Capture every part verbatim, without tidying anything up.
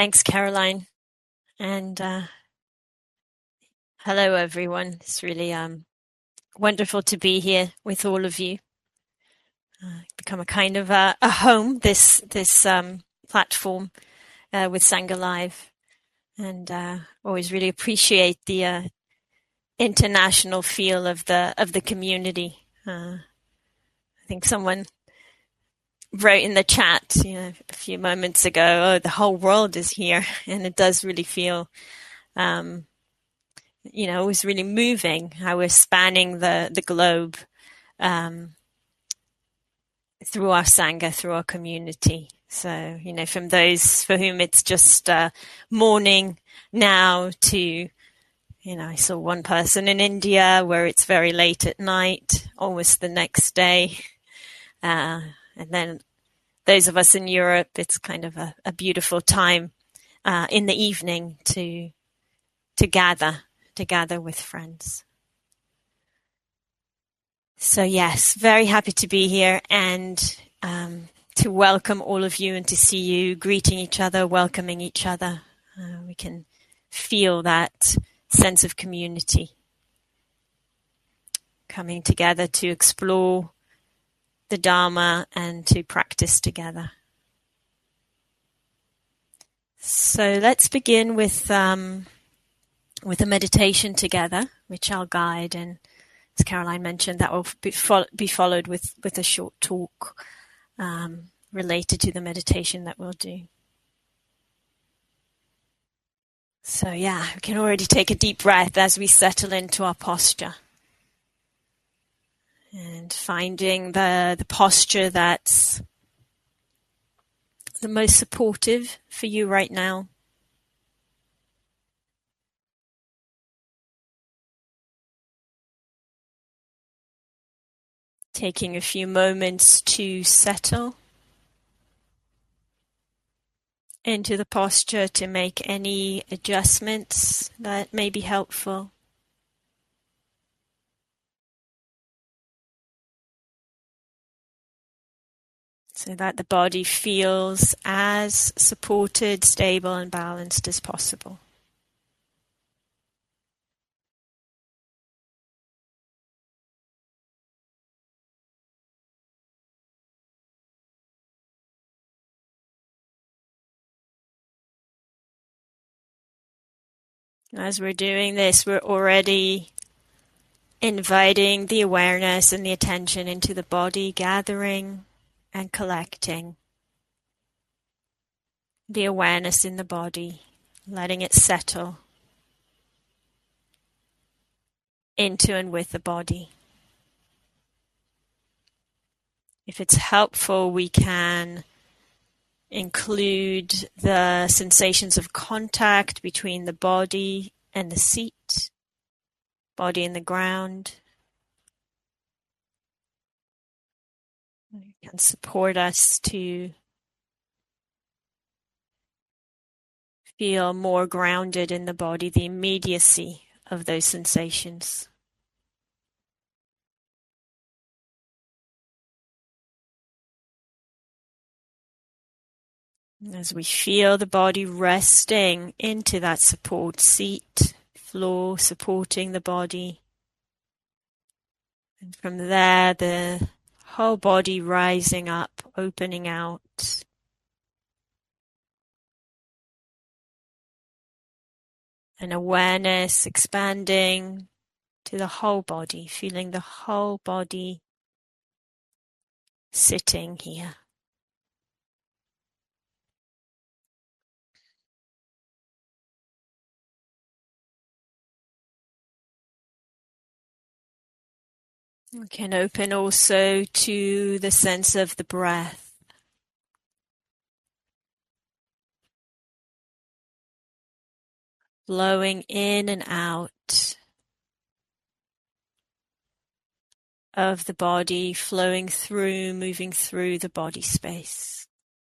Thanks, Caroline. And uh, hello, everyone. It's really um, wonderful to be here with all of you. Uh, become a kind of a, a home, this this um, platform uh, with Sangha Live. And uh, always really appreciate the uh, international feel of the of the community. Uh, I think someone wrote in the chat, you know, a few moments ago, "Oh, the whole world is here," and it does really feel, um, you know, it was really moving how we're spanning the the globe um, through our sangha, through our community. So, you know, from those for whom it's just uh, morning now to, you know, I saw one person in India where it's very late at night, almost the next day. Uh, and then those of us in Europe, it's kind of a, a beautiful time uh, in the evening to to gather, to gather with friends. So yes, very happy to be here and um, to welcome all of you and to see you greeting each other, welcoming each other. Uh, we can feel that sense of community coming together to explore the Dharma and to practice together. So let's begin with um, with a meditation together, which I'll guide, and as Caroline mentioned, that will be, fo- be followed with, with a short talk um, related to the meditation that we'll do. So yeah, we can already take a deep breath as we settle into our posture. And finding the, the posture that's the most supportive for you right now. Taking a few moments to settle into the posture, to make any adjustments that may be helpful. So that the body feels as supported, stable, and balanced as possible. As we're doing this, we're already inviting the awareness and the attention into the body, gathering and collecting the awareness in the body, letting it settle into and with the body. If it's helpful, we can include the sensations of contact between the body and the seat, body and the ground. It can support us to feel more grounded in the body, the immediacy of those sensations. As we feel the body resting into that support seat, floor supporting the body. And from there, the whole body rising up, opening out. And awareness expanding to the whole body, feeling the whole body sitting here. We can open also to the sense of the breath. Flowing in and out of the body, flowing through, moving through the body space.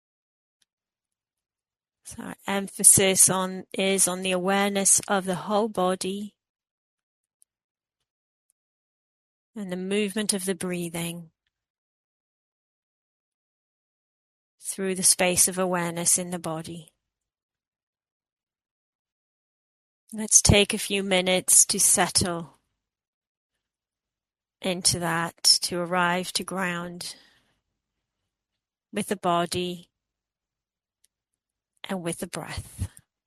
So our emphasis on is on the awareness of the whole body and the movement of the breathing through the space of awareness in the body. Let's take a few minutes to settle into that, to arrive to ground with the body and with the breath.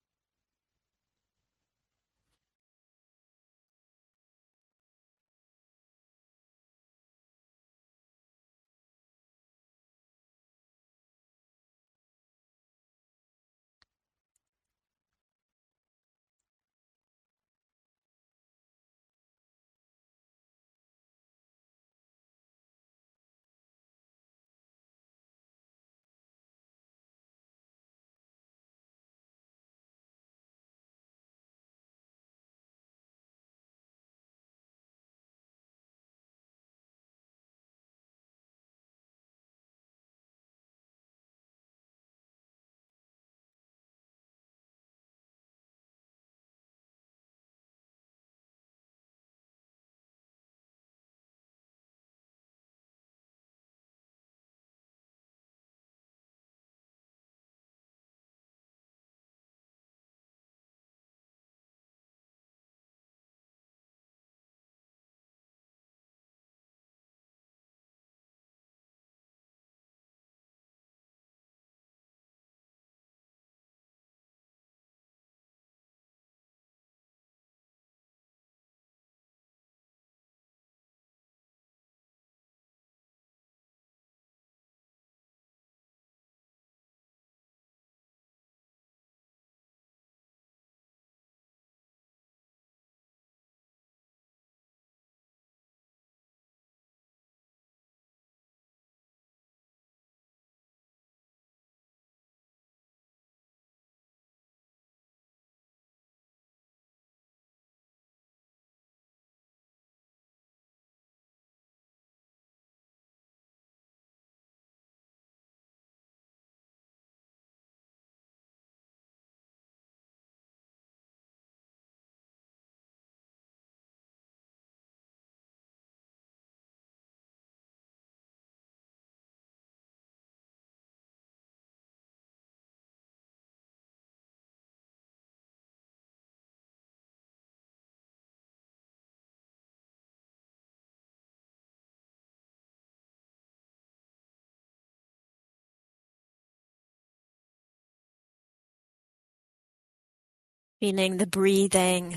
Feeling the breathing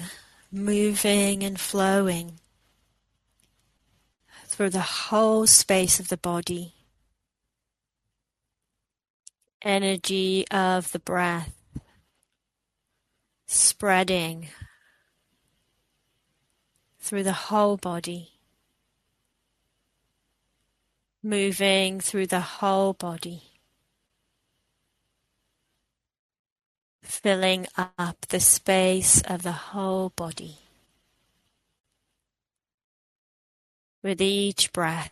moving and flowing through the whole space of the body. Energy of the breath spreading through the whole body, moving through the whole body, filling up the space of the whole body. With each breath,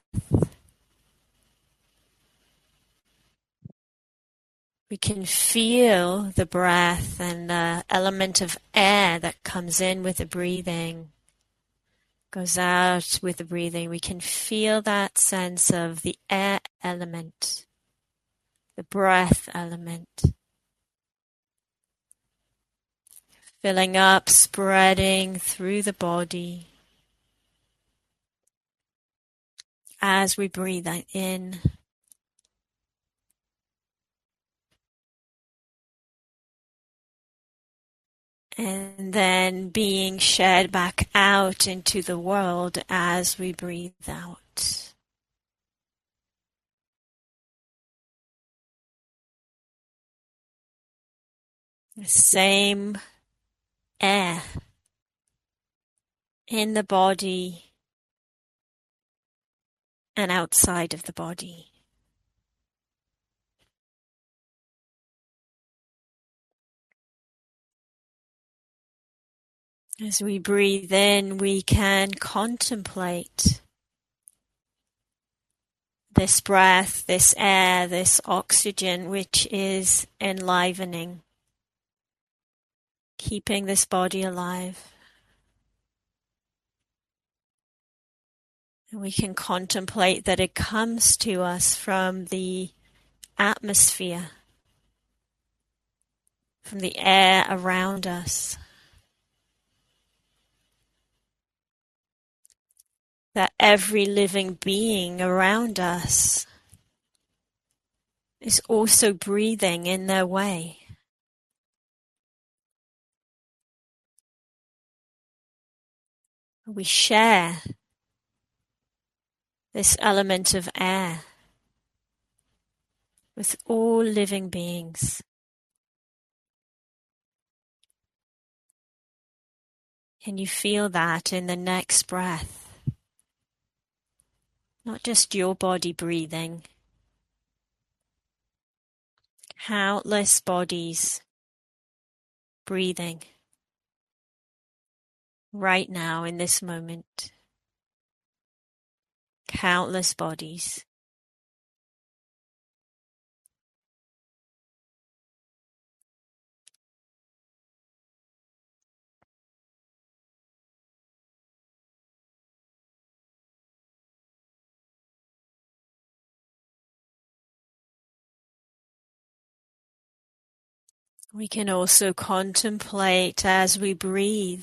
we can feel the breath and the element of air that comes in with the breathing, goes out with the breathing. We can feel that sense of the air element, the breath element, filling up, spreading through the body as we breathe in. And then being shared back out into the world as we breathe out. The same air in the body and outside of the body. As we breathe in, we can contemplate this breath, this air, this oxygen, which is enlivening, keeping this body alive. And we can contemplate that it comes to us from the atmosphere, from the air around us. that every living being around us is also breathing in their way. We share this element of air with all living beings. Can you feel that in the next breath? Not just your body breathing, countless bodies breathing right now in this moment. Countless bodies. We can also contemplate as we breathe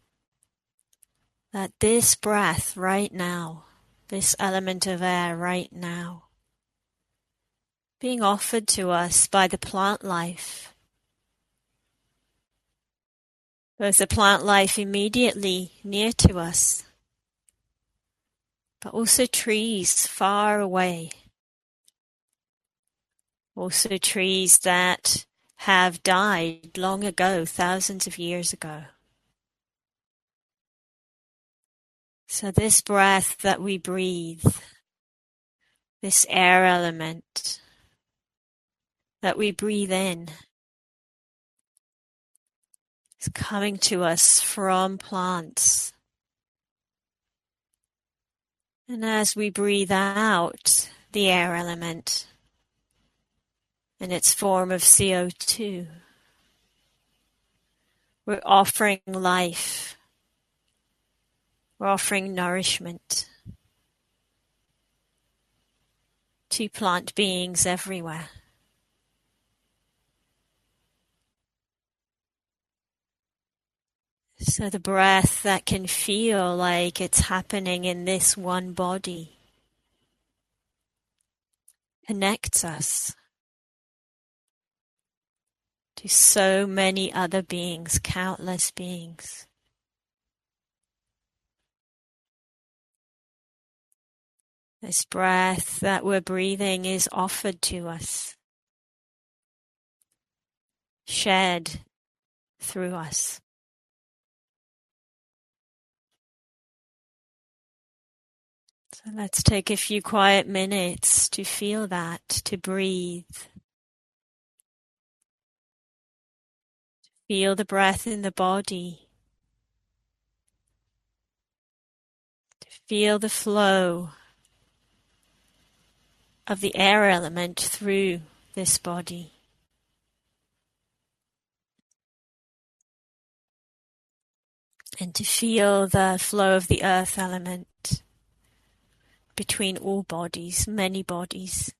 that this breath right now, this element of air right now, being offered to us by the plant life, both the plant life immediately near to us, but also trees far away, also trees that have died long ago, thousands of years ago. So this breath that we breathe, this air element that we breathe in, is coming to us from plants. And as we breathe out the air element in its form of C O two, we're offering life. We're offering nourishment to plant beings everywhere. So the breath that can feel like it's happening in this one body connects us to so many other beings, countless beings. This breath that we're breathing is offered to us, shared through us. So let's take a few quiet minutes to feel that, to breathe. Feel the breath in the body. To feel the flow of the air element through this body. And to feel the flow of the earth element between all bodies, many bodies.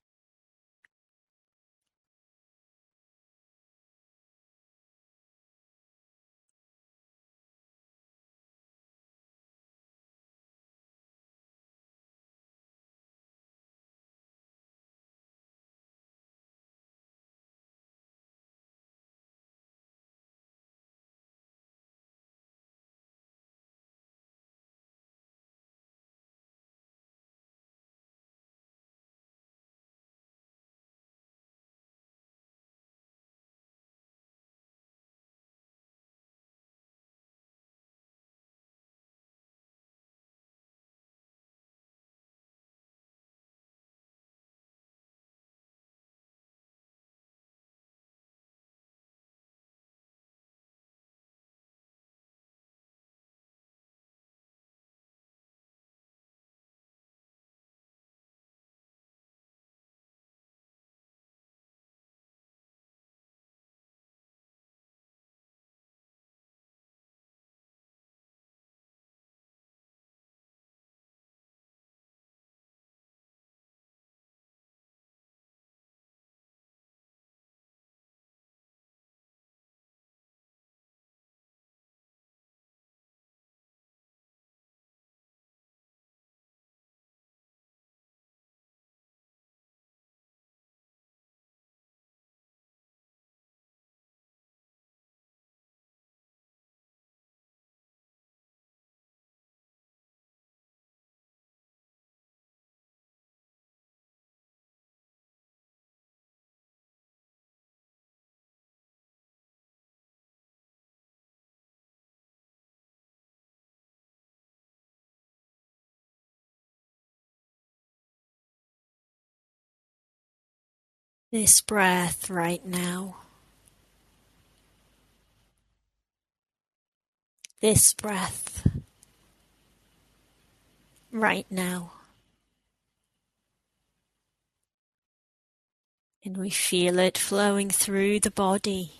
this breath right now. This breath right now. And we feel it flowing through the body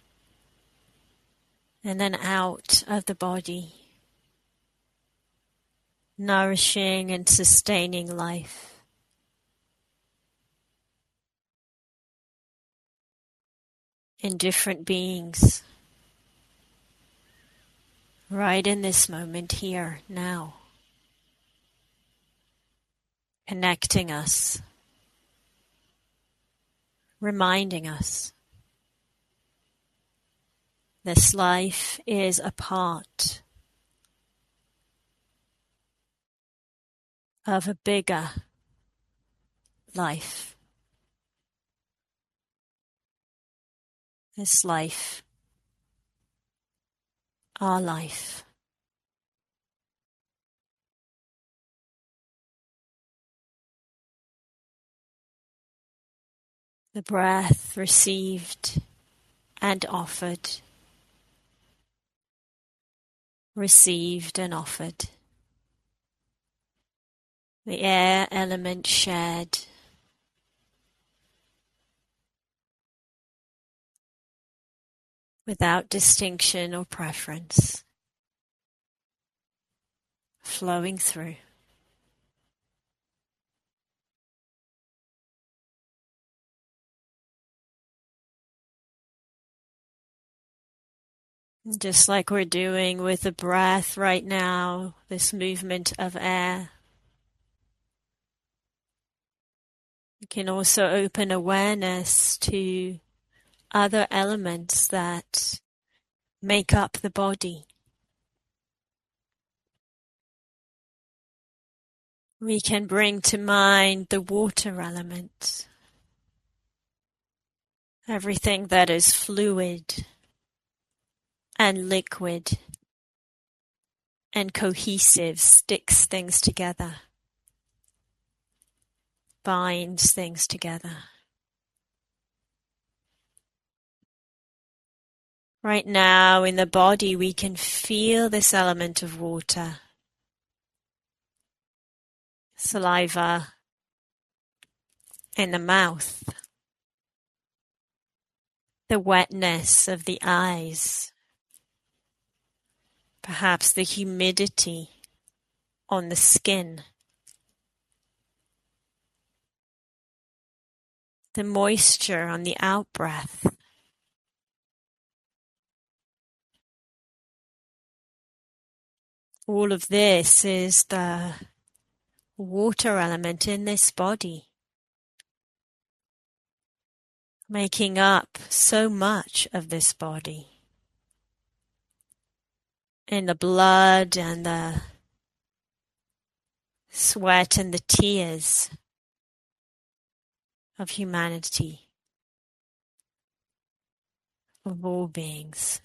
and then out of the body, nourishing and sustaining life. In different beings, right in this moment here, now, connecting us, reminding us this life is a part of a bigger life. This life, our life. The breath received and offered. Received and offered. The air element shared. Without distinction or preference. Flowing through. Just like we're doing with the breath right now, this movement of air. You can also open awareness to other elements that make up the body. We can bring to mind the water element. Everything that is fluid and liquid and cohesive sticks things together, binds things together. Right now in the body we can feel this element of water, saliva in the mouth, the wetness of the eyes, perhaps the humidity on the skin, the moisture on the out-breath. All of this is the water element in this body, making up so much of this body. In the blood and the sweat and the tears of humanity, of all beings.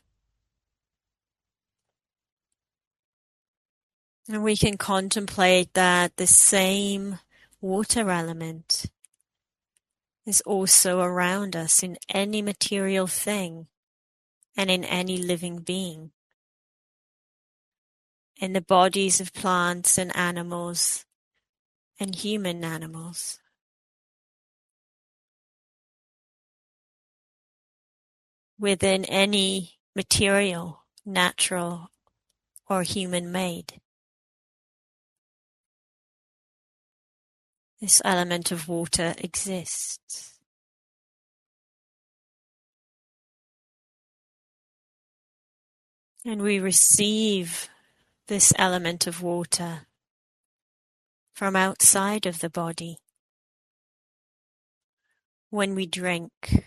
And we can contemplate that the same water element is also around us in any material thing and in any living being. In the bodies of plants and animals and human animals. Within any material, natural or human-made. This element of water exists. And we receive this element of water from outside of the body. When we drink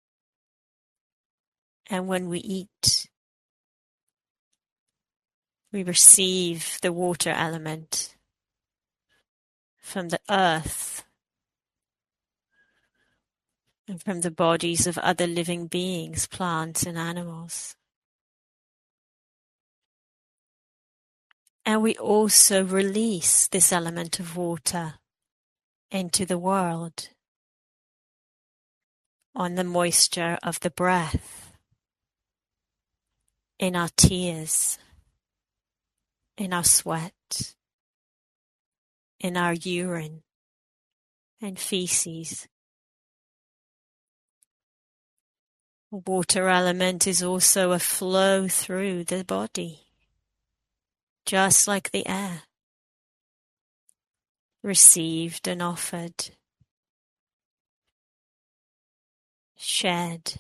and when we eat, we receive the water element from the earth and from the bodies of other living beings, plants and animals. And we also release this element of water into the world. on the moisture of the breath, in our tears, in our sweat, in our urine and feces. The water element is also a flow through the body, just like the air, received and offered, shed.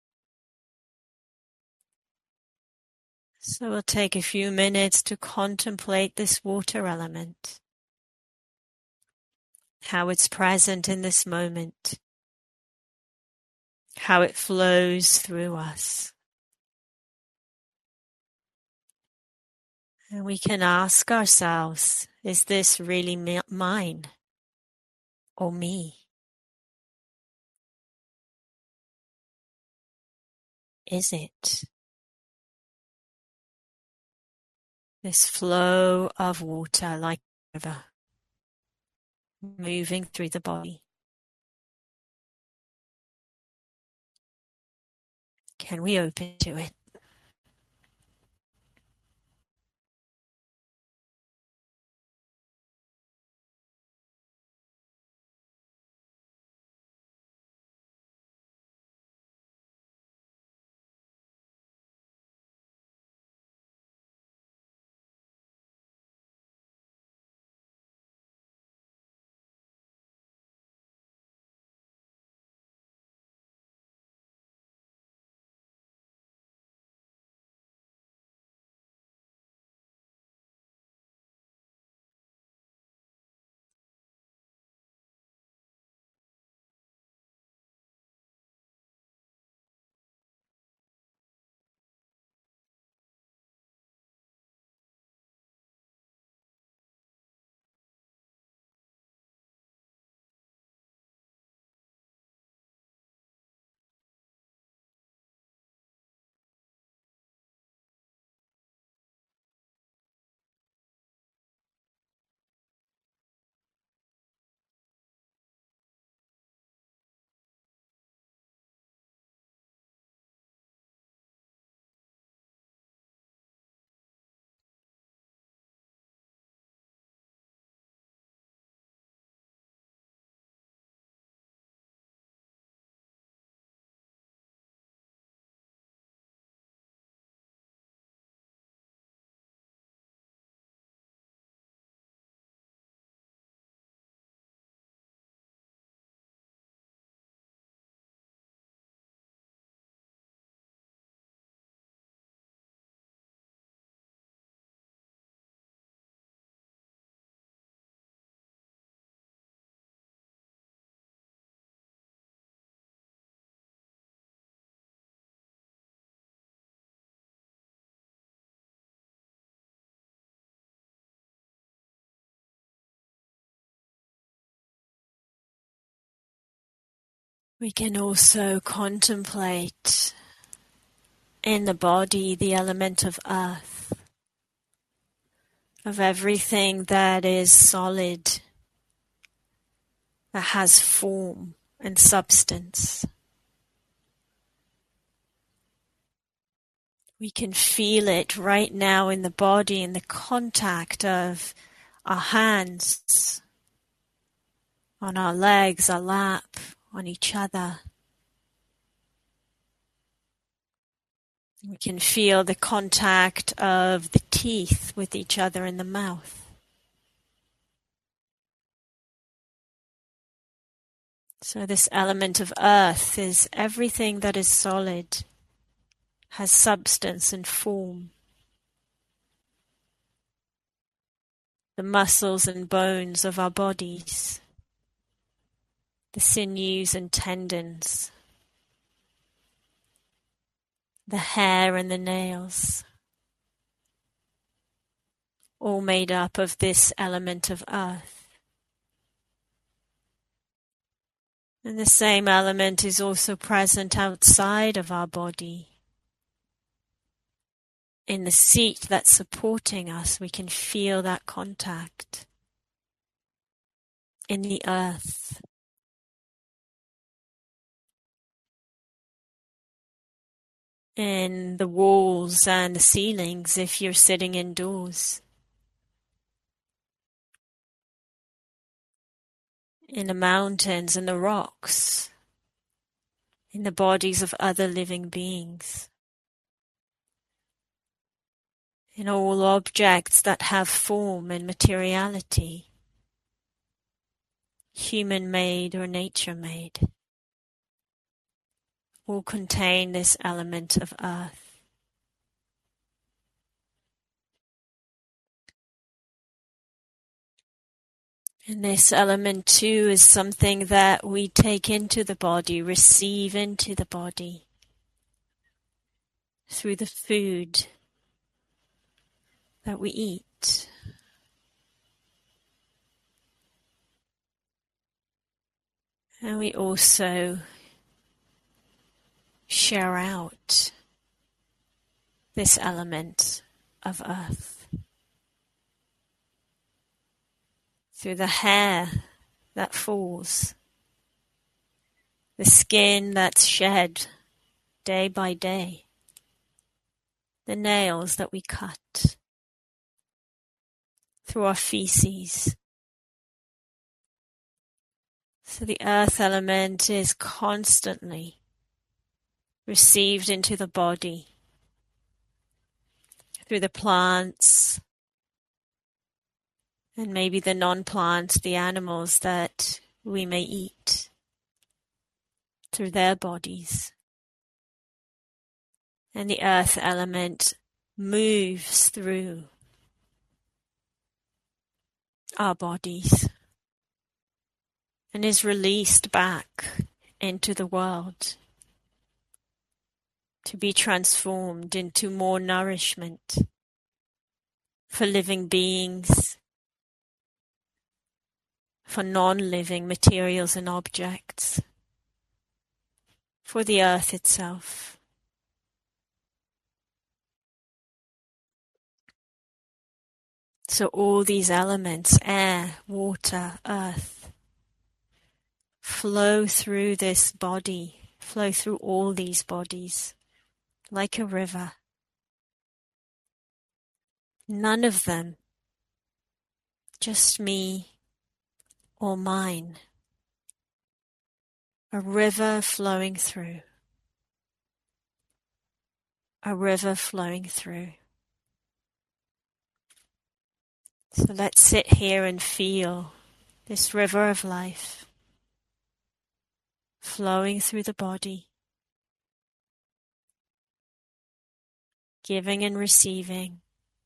So we'll take a few minutes to contemplate this water element, how it's present in this moment, how it flows through us. And we can ask ourselves, is this really mine or me? Is it? This flow of water like a river moving through the body. Can we open to it? We can also contemplate in the body the element of earth, of everything that is solid, that has form and substance. We can feel it right now in the body, in the contact of our hands, on our legs, our lap, on each other. We can feel the contact of the teeth with each other in the mouth. So this element of earth is everything that is solid, has substance and form. The muscles and bones of our bodies, the sinews and tendons, the hair and the nails, all made up of this element of earth. And the same element is also present outside of our body. In the seat that's supporting us, we can feel that contact. In the earth. in the walls and the ceilings if you're sitting indoors, in the mountains and the rocks, in the bodies of other living beings, in all objects that have form and materiality, human-made or nature-made, all contain this element of earth. And this element too is something that we take into the body, receive into the body through the food that we eat. And we also share out this element of earth through the hair that falls, the skin that's shed day by day, the nails that we cut, through our feces. So the earth element is constantly received into the body through the plants and maybe the non-plants, the animals that we may eat, through their bodies. And the earth element moves through our bodies and is released back into the world to be transformed into more nourishment for living beings, for non-living materials and objects, for the earth itself. So all these elements, air, water, earth, flow through this body, flow through all these bodies like a river. None of them just me or mine. A river flowing through. A river flowing through. So let's sit here and feel this river of life flowing through the body, giving and receiving,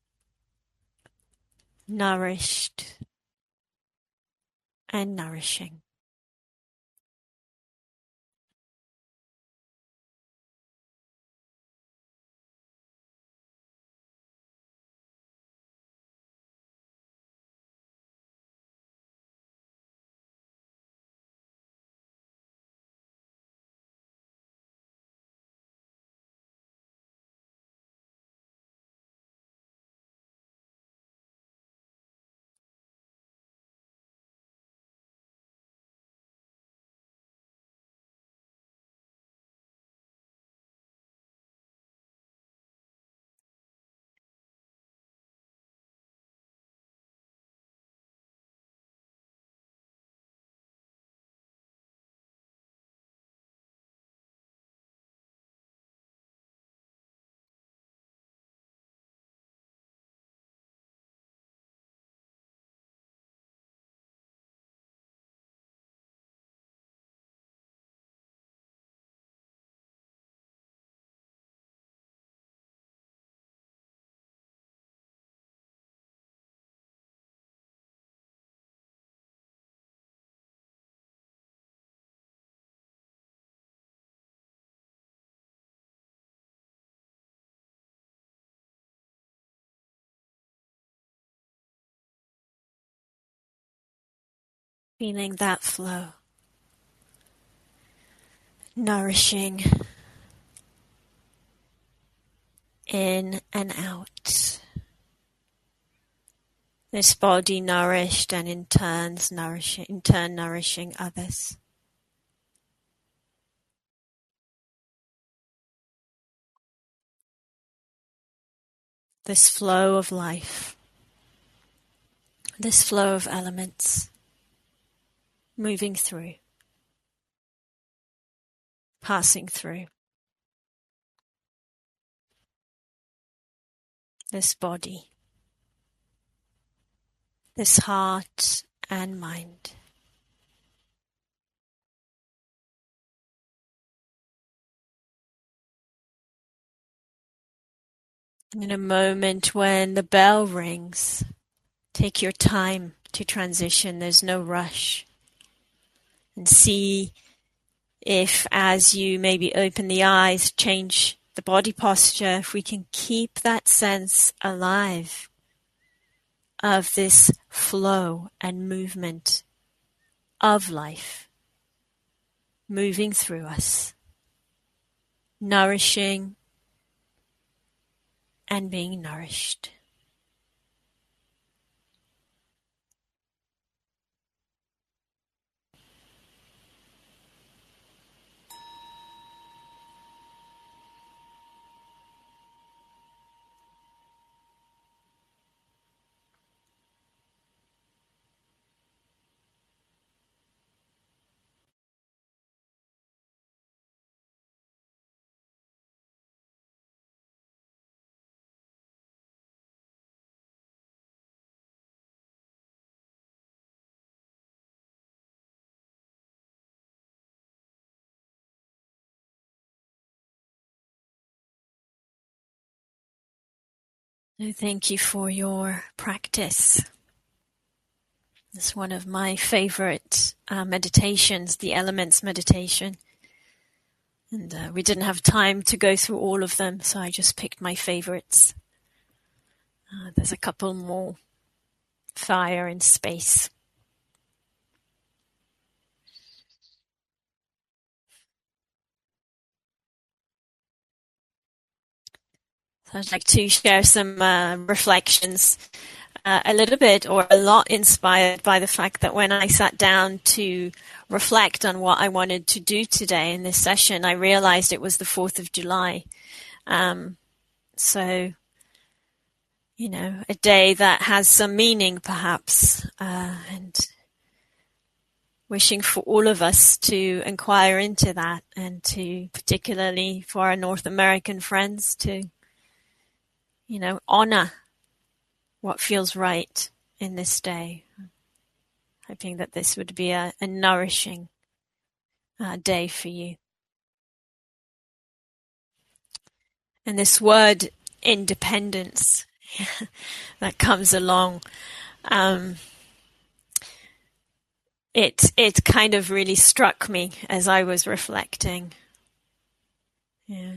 nourished and nourishing. Feeling that flow, nourishing in and out. This body nourished and in turns nourishing, in turn nourishing others. this flow of life, this flow of elements moving through, passing through this body, this heart and mind. In a moment when the bell rings, take your time to transition. There's no rush. And see if, as you maybe open the eyes, change the body posture, if we can keep that sense alive of this flow and movement of life moving through us, nourishing and being nourished. So thank you for your practice. It's one of my favorite uh, meditations, the Elements meditation. And uh, we didn't have time to go through all of them, so I just picked my favorites. Uh, there's a couple more. Fire and space. So I'd like to share some uh, reflections, uh, a little bit or a lot inspired by the fact that when I sat down to reflect on what I wanted to do today in this session, I realized it was the fourth of July. Um, so, you know, a day that has some meaning perhaps, uh, and wishing for all of us to inquire into that, and to, particularly for our North American friends, to you know, honor what feels right in this day. Hoping that this would be a, a nourishing uh, day for you. And this word independence that comes along, um, it it kind of really struck me as I was reflecting. Yeah.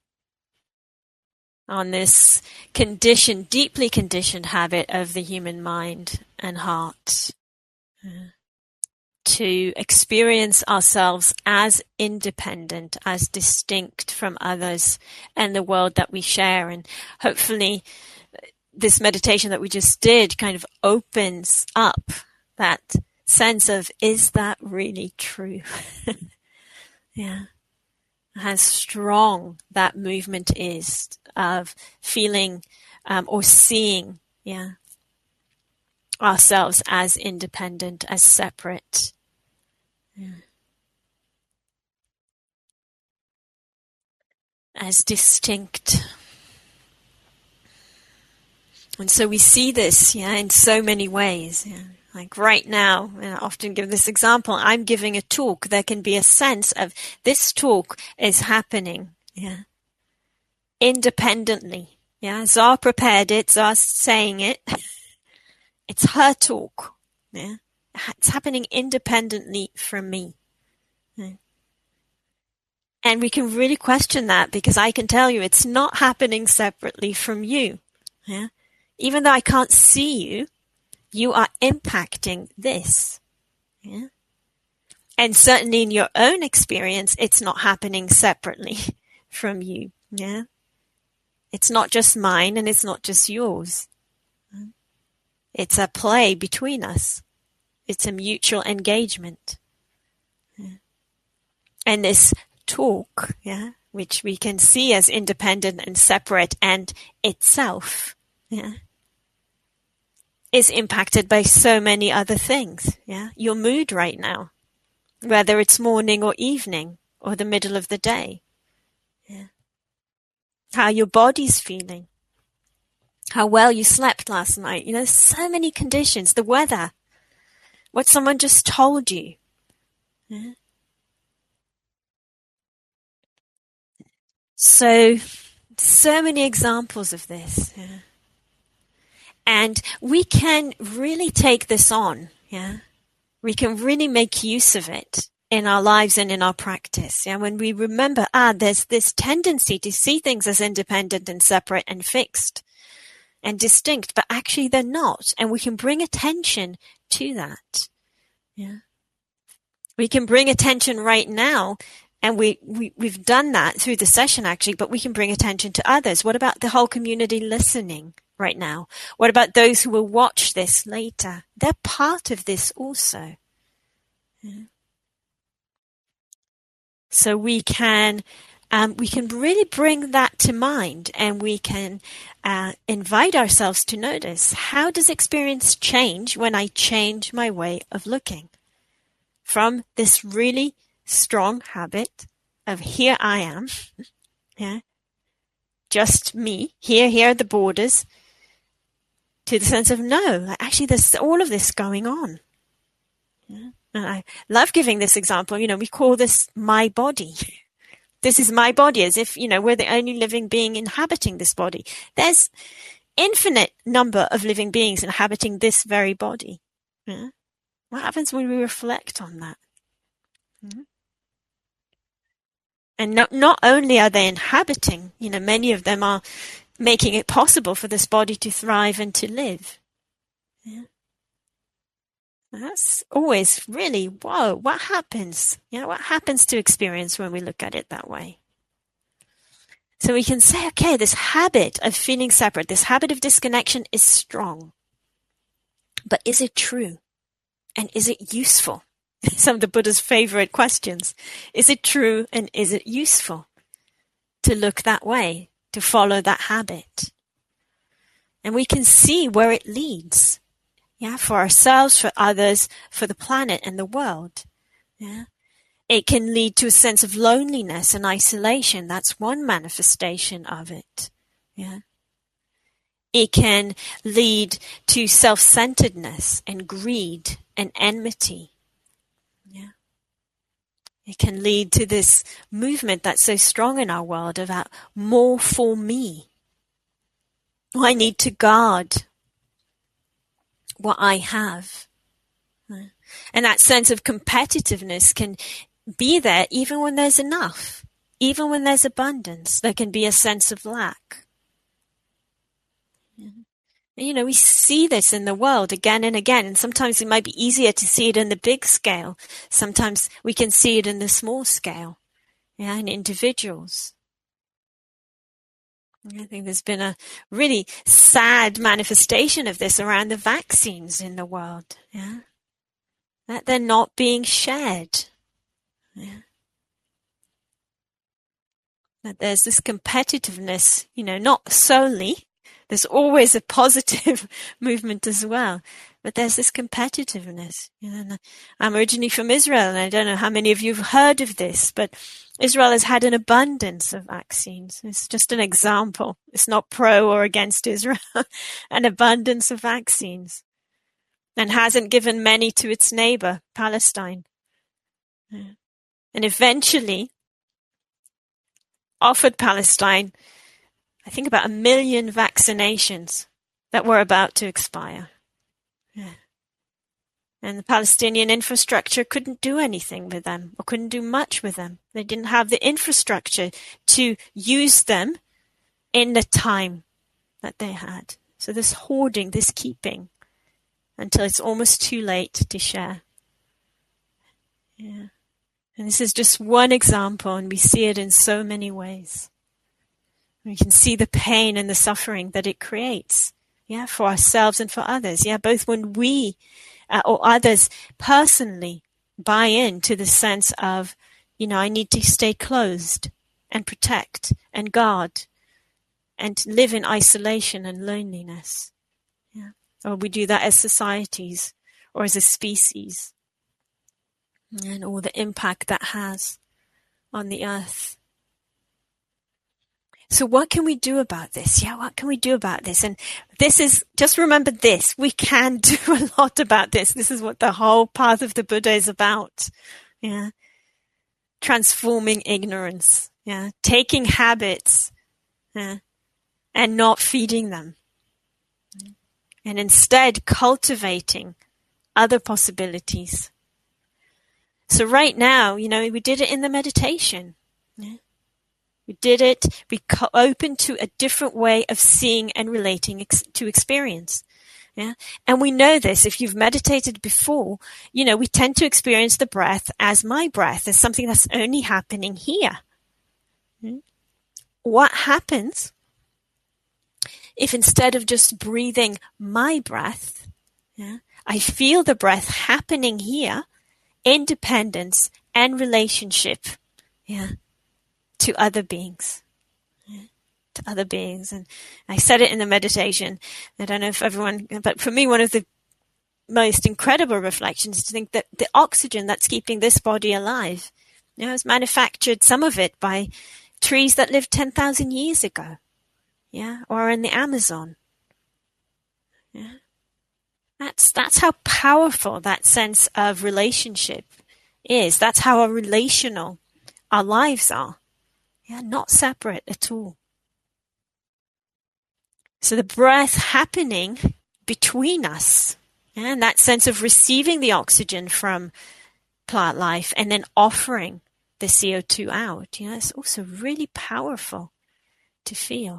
On this conditioned, deeply conditioned habit of the human mind and heart, uh, to experience ourselves as independent, as distinct from others and the world that we share. And hopefully this meditation that we just did kind of opens up that sense of, is that really true? Yeah. How strong that movement is of feeling um, or seeing, yeah, ourselves as independent, as separate. Yeah. As distinct. And so we see this, yeah, in so many ways. Yeah. Like right now, and I often give this example, I'm giving a talk. There can be a sense of this talk is happening, yeah, independently. Yeah, Zara prepared it, Zara's saying it. It's her talk. Yeah, it's happening independently from me. Yeah. And we can really question that, because I can tell you it's not happening separately from you. Yeah, even though I can't see you, you are impacting this. Yeah. And certainly in your own experience, it's not happening separately from you. Yeah. It's not just mine and it's not just yours. It's a play between us. It's a mutual engagement. Yeah. And this talk, yeah, which we can see as independent and separate and itself, yeah, is impacted by so many other things. Yeah, your mood right now, whether it's morning or evening or the middle of the day. Yeah, how your body's feeling, how well you slept last night. You know, so many conditions. The weather, what someone just told you. Yeah. So, so many examples of this. Yeah. And we can really take this on. Yeah. We can really make use of it in our lives and in our practice. Yeah. When we remember, ah, there's this tendency to see things as independent and separate and fixed and distinct, but actually they're not. And we can bring attention to that. Yeah. We can bring attention right now. And we, we, we've done that through the session, actually, but we can bring attention to others. What about the whole community listening right now? What about those who will watch this later? They're part of this also. Yeah. So we can, um, we can really bring that to mind, and we can uh, invite ourselves to notice, how does experience change when I change my way of looking from this really strong habit of here I am, yeah, just me, here, here are the borders, to the sense of no, actually there's all of this going on. Yeah. And I love giving this example. You know, we call this my body. This is my body, as if, you know, we're the only living being inhabiting this body. There's infinite number of living beings inhabiting this very body. Yeah. What happens when we reflect on that? Mm-hmm. And not, not only are they inhabiting, you know, many of them are making it possible for this body to thrive and to live. Yeah. That's always really, whoa, what happens? You know, what happens to experience when we look at it that way? So we can say, okay, this habit of feeling separate, this habit of disconnection is strong. But is it true? And is it useful? Some of the Buddha's favorite questions. Is it true and is it useful to look that way, to follow that habit? And we can see where it leads. Yeah, for ourselves, for others, for the planet and the world. Yeah. It can lead to a sense of loneliness and isolation. That's one manifestation of it. Yeah. It can lead to self-centeredness and greed and enmity. Yeah. It can lead to this movement that's so strong in our world about more for me. I need to guard what I have. And that sense of competitiveness can be there even when there's enough. Even when there's abundance, there can be a sense of lack. You know, we see this in the world again and again, and sometimes it might be easier to see it in the big scale. Sometimes we can see it in the small scale, yeah, in individuals. I think there's been a really sad manifestation of this around the vaccines in the world, yeah, that they're not being shared, yeah. That there's this competitiveness, you know, not solely. There's always a positive movement as well, but there's this competitiveness. You know, I'm originally from Israel, and I don't know how many of you have heard of this, but Israel has had an abundance of vaccines. It's just an example. It's not pro or against Israel. An abundance of vaccines, and hasn't given many to its neighbor, Palestine. Yeah. And eventually offered Palestine, I think, about a million vaccinations that were about to expire. Yeah. And the Palestinian infrastructure couldn't do anything with them, or couldn't do much with them. They didn't have the infrastructure to use them in the time that they had. So this hoarding, this keeping, until it's almost too late to share. Yeah. And this is just one example, and we see it in so many ways. We can see the pain and the suffering that it creates, yeah, for ourselves and for others. Yeah, both when we uh, or others personally buy into the sense of, you know, I need to stay closed and protect and guard and live in isolation and loneliness. Yeah. Or we do that as societies or as a species, and all the impact that has on the earth. So what can we do about this? Yeah, what can we do about this? And this is, just remember this, we can do a lot about this. This is what the whole path of the Buddha is about. Yeah. Transforming ignorance. Yeah. Taking habits. Yeah. And not feeding them. And instead cultivating other possibilities. So right now, you know, we did it in the meditation. Yeah. We did it, we opened to a different way of seeing and relating ex- to experience. Yeah. And we know this, if you've meditated before, you know, we tend to experience the breath as my breath, as something that's only happening here. Hmm? What happens if instead of just breathing my breath, yeah, I feel the breath happening here, independence and relationship, yeah, to other beings, yeah, to other beings. And I said it in the meditation. I don't know if everyone, but for me, one of the most incredible reflections is to think that the oxygen that's keeping this body alive, you know, is manufactured, some of it by trees that lived ten thousand years ago, yeah, or in the Amazon. Yeah. That's, that's how powerful that sense of relationship is. That's how relational our lives are. Yeah, not separate at all. So the breath happening between us, yeah, and that sense of receiving the oxygen from plant life and then offering the C O two out, you know, it's also really powerful to feel.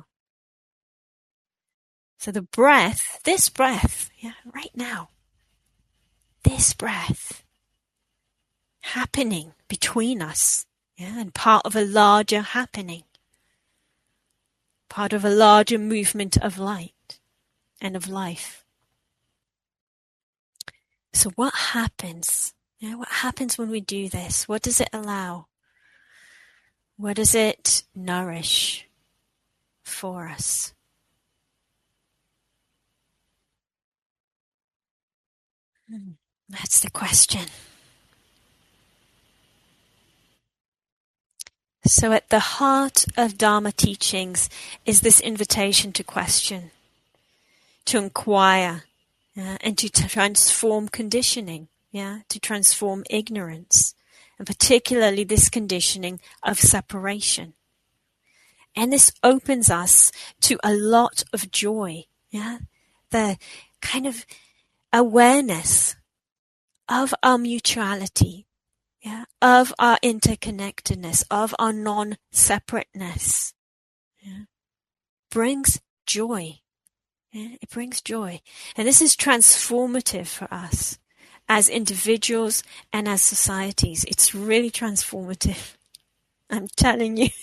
So the breath, this breath, yeah, right now, this breath happening between us, yeah, and part of a larger happening, part of a larger movement of light and of life. So what happens? You know, what happens when we do this? What does it allow? What does it nourish for us? Hmm. That's the question. So at the heart of Dharma teachings is this invitation to question, to inquire, uh, and to t- transform conditioning, yeah, to transform ignorance, and particularly this conditioning of separation. And this opens us to a lot of joy, yeah, the kind of awareness of our mutuality, yeah, of our interconnectedness, of our non-separateness, yeah, brings joy. Yeah, it brings joy. And this is transformative for us as individuals and as societies. It's really transformative. I'm telling you.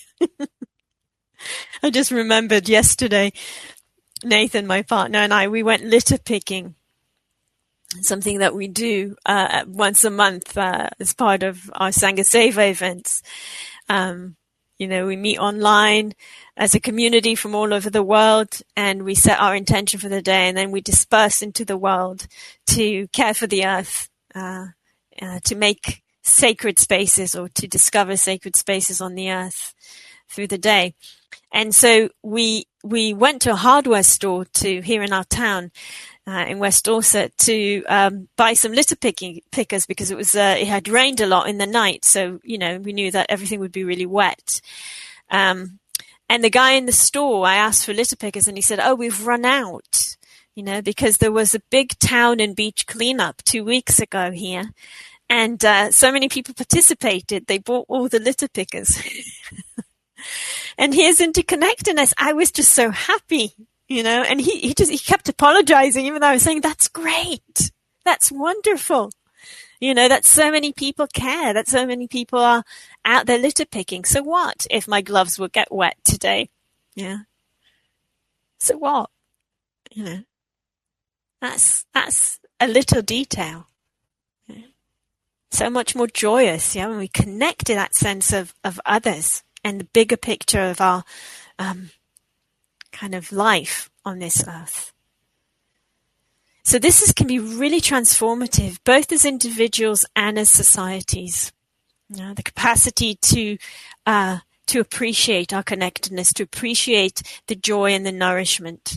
I just remembered yesterday, Nathan, my partner, and I, we went litter picking. Something that we do uh, once a month uh, as part of our Sangha Seva events. Um, you know, we meet online as a community from all over the world, and we set our intention for the day, and then we disperse into the world to care for the earth, uh, uh, to make sacred spaces or to discover sacred spaces on the earth through the day. And so we we went to a hardware store to here in our town, Uh, in West Dorset, to um, buy some litter picking pickers because it was uh, it had rained a lot in the night, so you know we knew that everything would be really wet. Um, and the guy in the store, I asked for litter pickers, and he said, "Oh, we've run out," you know, because there was a big town and beach cleanup two weeks ago here, and uh, so many people participated. They bought all the litter pickers, and here's interconnectedness. I was just so happy. You know, and he, he just, he kept apologizing, even though I was saying, that's great. That's wonderful. You know, that so many people care, that so many people are out there litter picking. So what if my gloves will get wet today? Yeah. So what? You know, that's, that's a little detail. Yeah. So much more joyous, yeah, when we connect to that sense of, of others and the bigger picture of our, um, kind of life on this earth. So this is, can be really transformative, both as individuals and as societies. You know, the capacity to uh, to appreciate our connectedness, to appreciate the joy and the nourishment.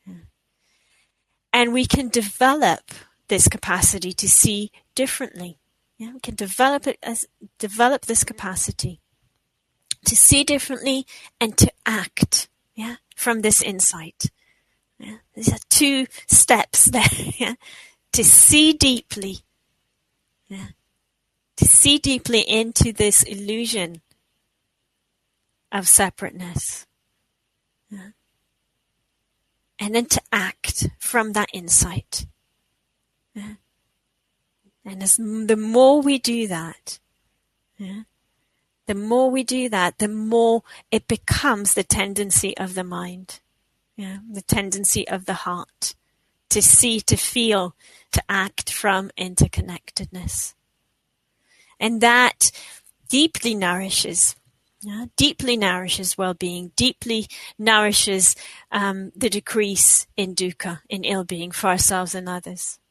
And we can develop this capacity to see differently. Yeah, we can develop it as develop this capacity to see differently and to act. Yeah, from this insight. Yeah, these are two steps there. Yeah, to see deeply. Yeah, to see deeply into this illusion of separateness. Yeah. And then to act from that insight. Yeah. And as the more we do that, yeah, the more we do that, the more it becomes the tendency of the mind, yeah, the tendency of the heart to see, to feel, to act from interconnectedness. And that deeply nourishes, yeah, deeply nourishes well-being, deeply nourishes um, the decrease in dukkha, in ill-being for ourselves and others.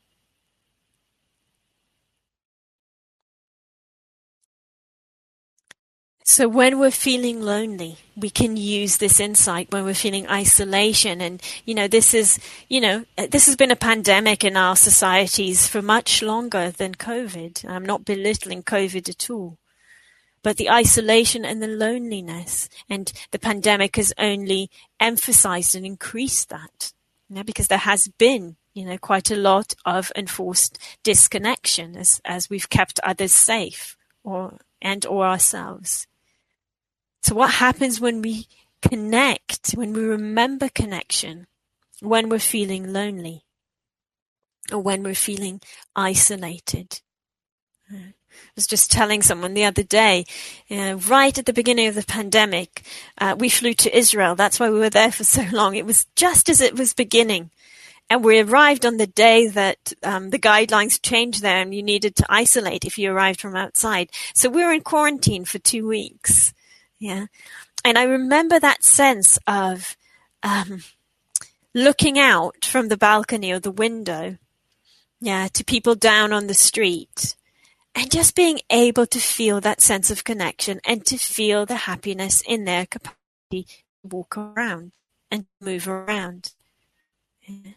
So when we're feeling lonely, we can use this insight. When we're feeling isolation, and, you know, this is, you know, this has been a pandemic in our societies for much longer than COVID. I'm not belittling COVID at all. But the isolation and the loneliness, and the pandemic has only emphasized and increased that, you know, because there has been, you know, quite a lot of enforced disconnection as, as we've kept others safe, or, and or ourselves. So what happens when we connect, when we remember connection, when we're feeling lonely, or when we're feeling isolated? I was just telling someone the other day, you know, right at the beginning of the pandemic, uh, we flew to Israel. That's why we were there for so long. It was just as it was beginning. And we arrived on the day that um, the guidelines changed there, and you needed to isolate if you arrived from outside. So we were in quarantine for two weeks. Yeah. And I remember that sense of um, looking out from the balcony or the window, yeah, to people down on the street, and just being able to feel that sense of connection and to feel the happiness in their capacity to walk around and move around. Yeah.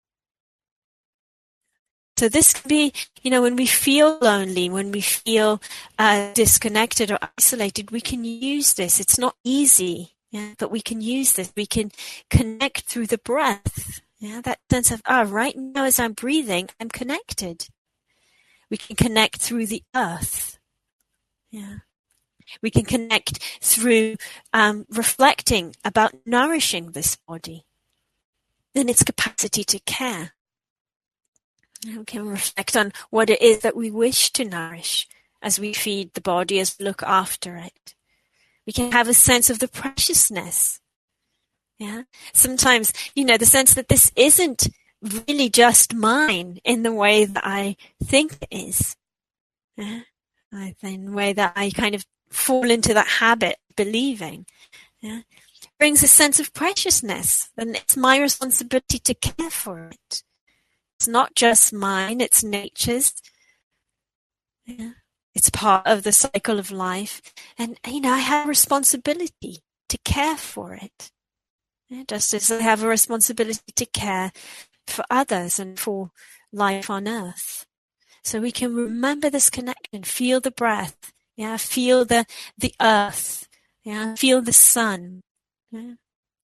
So this can be, you know, when we feel lonely, when we feel uh, disconnected or isolated, we can use this. It's not easy, yeah, but we can use this. We can connect through the breath. Yeah, that sense of, ah, oh, right now as I'm breathing, I'm connected. We can connect through the earth. Yeah. We can connect through um, reflecting about nourishing this body and its capacity to care. We can reflect on what it is that we wish to nourish as we feed the body, as we look after it. We can have a sense of the preciousness. Yeah. Sometimes, you know, the sense that this isn't really just mine in the way that I think it is. Yeah. In the way that I kind of fall into that habit of believing. Yeah. It brings a sense of preciousness, and it's my responsibility to care for it. It's not just mine, it's nature's. Yeah. It's part of the cycle of life. And, you know, I have a responsibility to care for it. Yeah, just as I have a responsibility to care for others and for life on earth. So we can remember this connection, feel the breath, yeah, feel the, the earth, yeah, feel the sun. Yeah.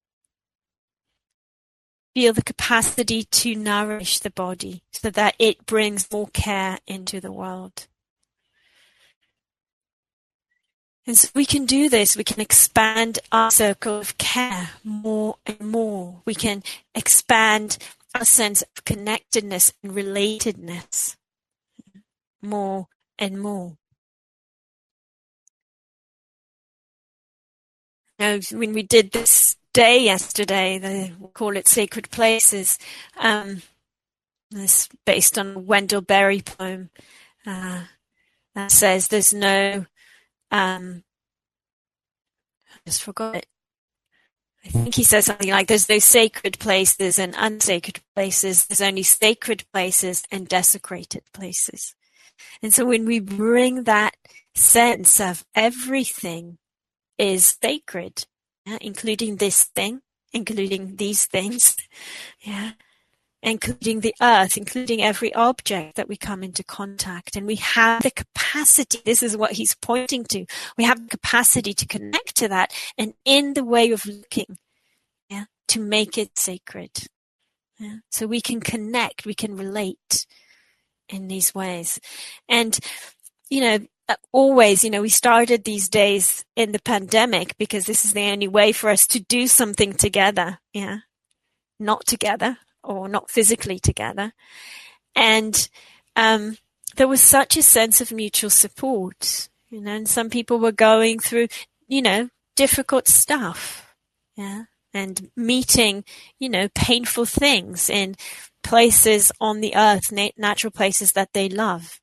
Feel the capacity to nourish the body so that it brings more care into the world. And so we can do this. We can expand our circle of care more and more. We can expand our sense of connectedness and relatedness more and more. Now, when we did this day yesterday, they call it Sacred Places. Um, this based on a Wendell Berry poem uh, that says there's no, um, I just forgot it. I think he says something like, there's no sacred places and unsacred places. There's only sacred places and desecrated places. And so when we bring that sense of everything is sacred, yeah, including this thing, including these things, yeah, including the earth, including every object that we come into contact. And we have the capacity, this is what he's pointing to, we have the capacity to connect to that, and in the way of looking, yeah, to make it sacred. Yeah. So we can connect, we can relate in these ways. And, you know, always, you know, we started these days in the pandemic because this is the only way for us to do something together, yeah, not together, or not physically together. And um, there was such a sense of mutual support, you know, and some people were going through, you know, difficult stuff, yeah, and meeting, you know, painful things in places on the earth, nat- natural places that they love.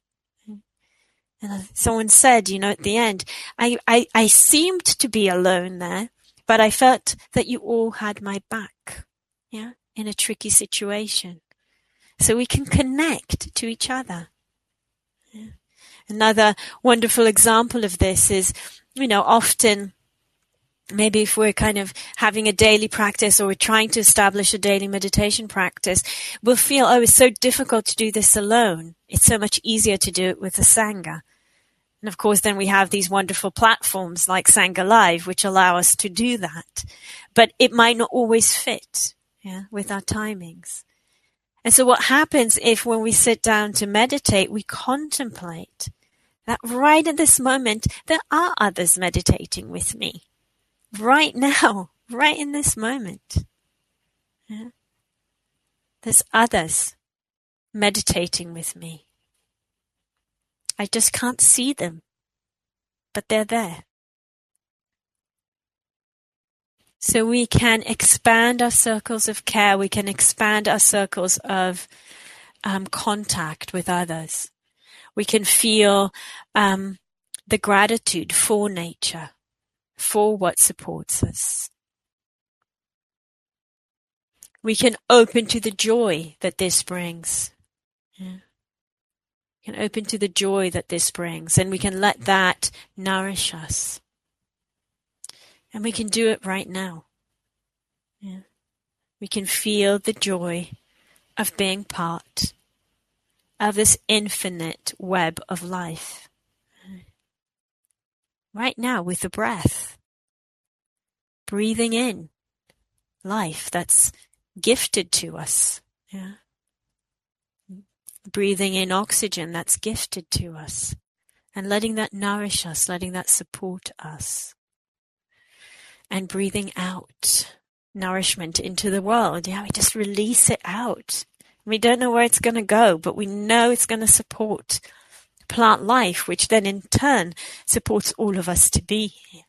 And someone said, you know, at the end, I, I, I seemed to be alone there, but I felt that you all had my back, yeah, in a tricky situation. So we can connect to each other. Yeah. Another wonderful example of this is, you know, often maybe if we're kind of having a daily practice or we're trying to establish a daily meditation practice, we'll feel, oh, it's so difficult to do this alone. It's so much easier to do it with the Sangha. And of course, then we have these wonderful platforms like Sangha Live, which allow us to do that. But it might not always fit, yeah, with our timings. And so what happens if when we sit down to meditate, we contemplate that right at this moment, there are others meditating with me. Right now, right in this moment. Yeah. There's others meditating with me. I just can't see them, but they're there. So we can expand our circles of care. We can expand our circles of um, contact with others. We can feel um, the gratitude for nature, for what supports us. We can open to the joy that this brings. Yeah. We can open to the joy that this brings, and we can let that nourish us. And we can do it right now. Yeah. We can feel the joy of being part of this infinite web of life. Right now with the breath. Breathing in life that's gifted to us. Yeah. Breathing in oxygen that's gifted to us. And letting that nourish us, letting that support us. And breathing out nourishment into the world. Yeah, we just release it out. We don't know where it's going to go, but we know it's going to support plant life, which then in turn supports all of us to be here.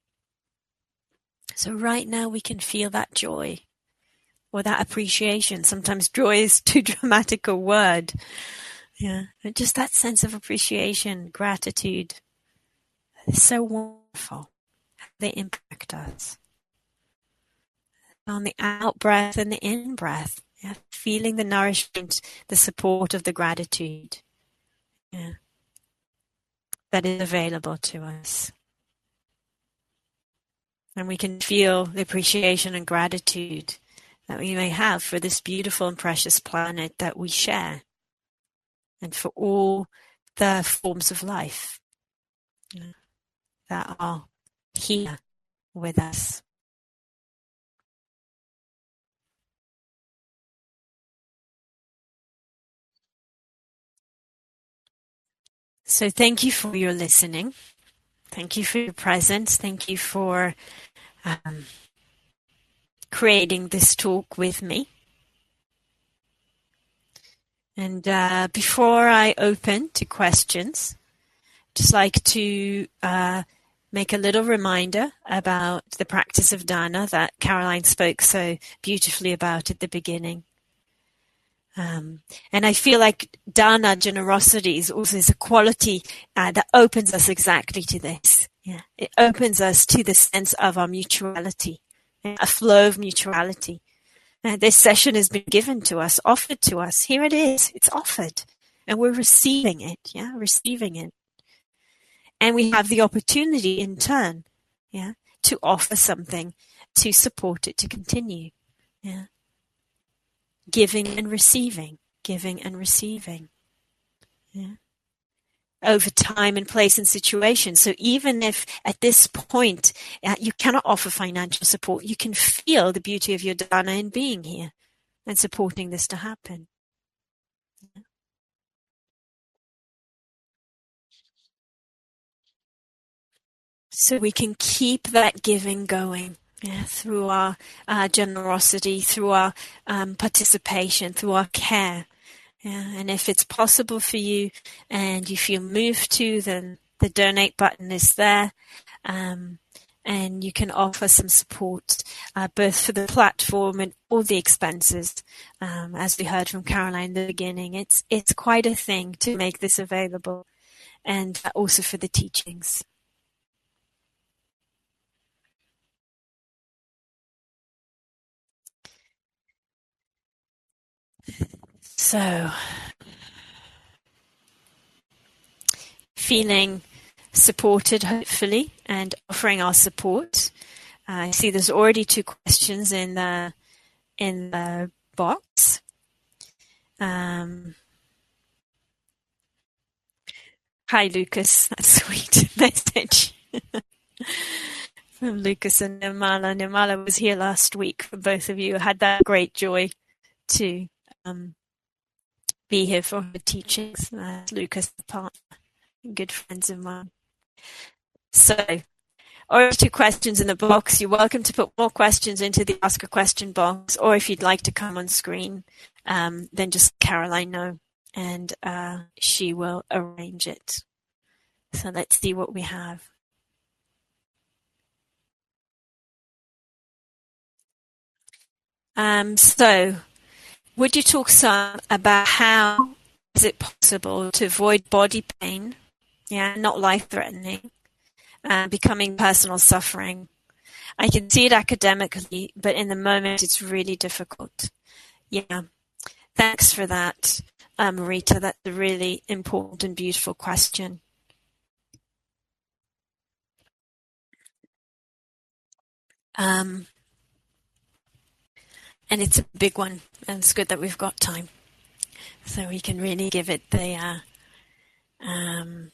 So right now we can feel that joy or that appreciation. Sometimes joy is too dramatic a word. Yeah, but just that sense of appreciation, gratitude. It's so wonderful. They impact us. On the out breath and the in breath, yeah, feeling the nourishment, the support of the gratitude, yeah, that is available to us. And we can feel the appreciation and gratitude that we may have for this beautiful and precious planet that we share, and for all the forms of life, you know, that are here with us. So thank you for your listening. Thank you for your presence. Thank you for um, creating this talk with me. And uh, before I open to questions, I'd just like to uh, make a little reminder about the practice of dana that Caroline spoke so beautifully about at the beginning. Um, and I feel like dana, generosity, is also is a quality uh, that opens us exactly to this. Yeah, it opens us to the sense of our mutuality a flow of mutuality. Uh, this session has been given to us, offered to us. Here it is. It's offered. And we're receiving it. Yeah, receiving it. And we have the opportunity in turn, yeah, to offer something to support it to continue. Yeah. Giving and receiving. Giving and receiving. Yeah. Over time and place and situation. So even if at this point uh, you cannot offer financial support, you can feel the beauty of your dharana in being here and supporting this to happen. So we can keep that giving going, yeah, through our uh, generosity, through our um, participation, through our care. Yeah, and if it's possible for you and you feel moved to, then the donate button is there. Um, and you can offer some support, uh, both for the platform and all the expenses. Um, as we heard from Caroline in the beginning, it's, it's quite a thing to make this available, and also for the teachings. So, feeling supported, hopefully, and offering our support. Uh, I see there's already two questions in the in the box. Um, hi, Lucas. That's a sweet message from Lucas and Nirmala. Nirmala was here last week for both of you. I had that great joy to um, be here for her teachings. Uh, Lucas, a partner, good friends of mine. So, or two questions in the box. You're welcome to put more questions into the Ask a Question box, or if you'd like to come on screen, um, then just let Caroline know, and uh, she will arrange it. So let's see what we have. Um, so, would you talk some about how is it possible to avoid body pain, yeah, not life-threatening, uh, becoming personal suffering? I can see it academically, but in the moment it's really difficult. Yeah, thanks for that, um, Marita. That's a really important and beautiful question. Um, and it's a big one, and it's good that we've got time, so we can really give it the uh, um,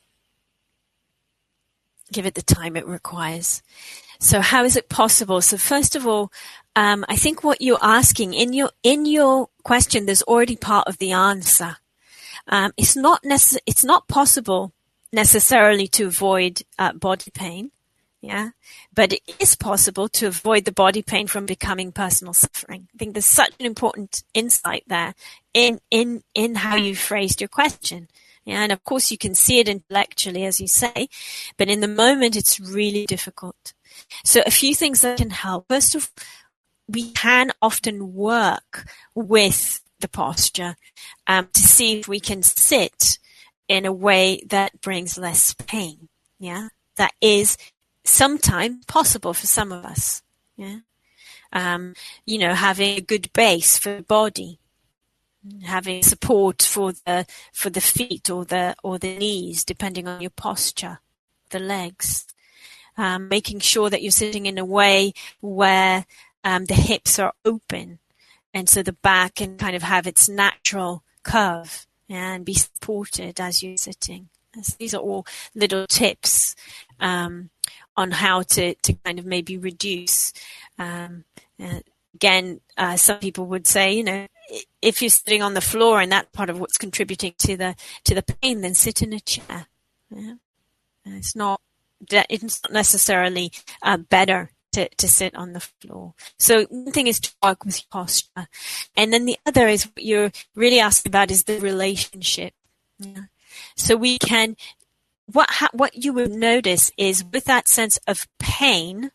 give it the time it requires. So how is it possible? So first of all, um, I think what you're asking in your in your question, there's already part of the answer. Um, it's not necess- It's not possible necessarily to avoid uh, body pain, yeah, but it is possible to avoid the body pain from becoming personal suffering. I think there's such an important insight there in in in how you phrased your question. Yeah, and of course you can see it intellectually, as you say, but in the moment it's really difficult. So a few things that can help. First of all, we can often work with the posture um, to see if we can sit in a way that brings less pain. Yeah, that is sometimes possible for some of us. Yeah, um, you know, having a good base for the body, having support for the for the feet or the or the knees, depending on your posture, the legs. Um, making sure that you're sitting in a way where um, the hips are open, and so the back can kind of have its natural curve, yeah, and be supported as you're sitting. So these are all little tips um, on how to, to kind of maybe reduce. Um, uh, again, uh, some people would say, you know, if you're sitting on the floor and that's part of what's contributing to the to the pain, then sit in a chair. Yeah? And it's not. It's not necessarily uh, better to, to sit on the floor. So one thing is to work with your posture. And then the other is what you're really asking about is the relationship. Yeah. So we can, what, ha, what you would notice is with that sense of pain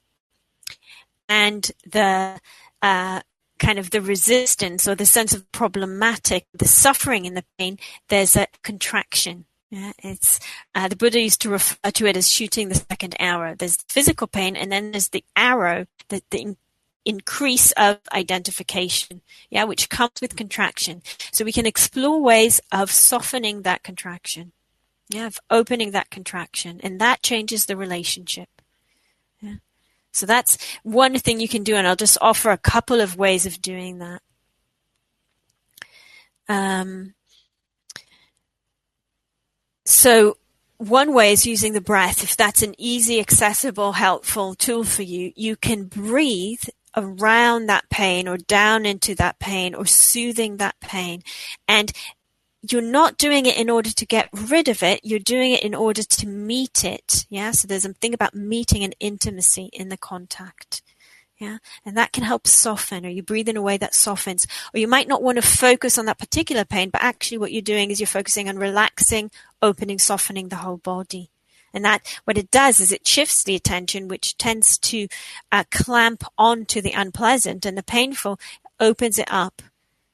and the uh, kind of the resistance or the sense of problematic, the suffering in the pain, there's a contraction. Yeah, it's uh, the Buddha used to refer to it as shooting the second arrow. There's physical pain, and then there's the arrow, the, the increase of identification, yeah, which comes with contraction. So we can explore ways of softening that contraction, yeah, of opening that contraction, and that changes the relationship. Yeah. So that's one thing you can do, and I'll just offer a couple of ways of doing that. Um, so one way is using the breath. If that's an easy, accessible, helpful tool for you, you can breathe around that pain or down into that pain or soothing that pain. And you're not doing it in order to get rid of it. You're doing it in order to meet it. Yeah. So there's a thing about meeting and intimacy in the contact. Yeah. And that can help soften, or you breathe in a way that softens, or you might not want to focus on that particular pain, but actually what you're doing is you're focusing on relaxing, opening, softening the whole body. And that, what it does is it shifts the attention, which tends to uh, clamp onto the unpleasant and the painful, opens it up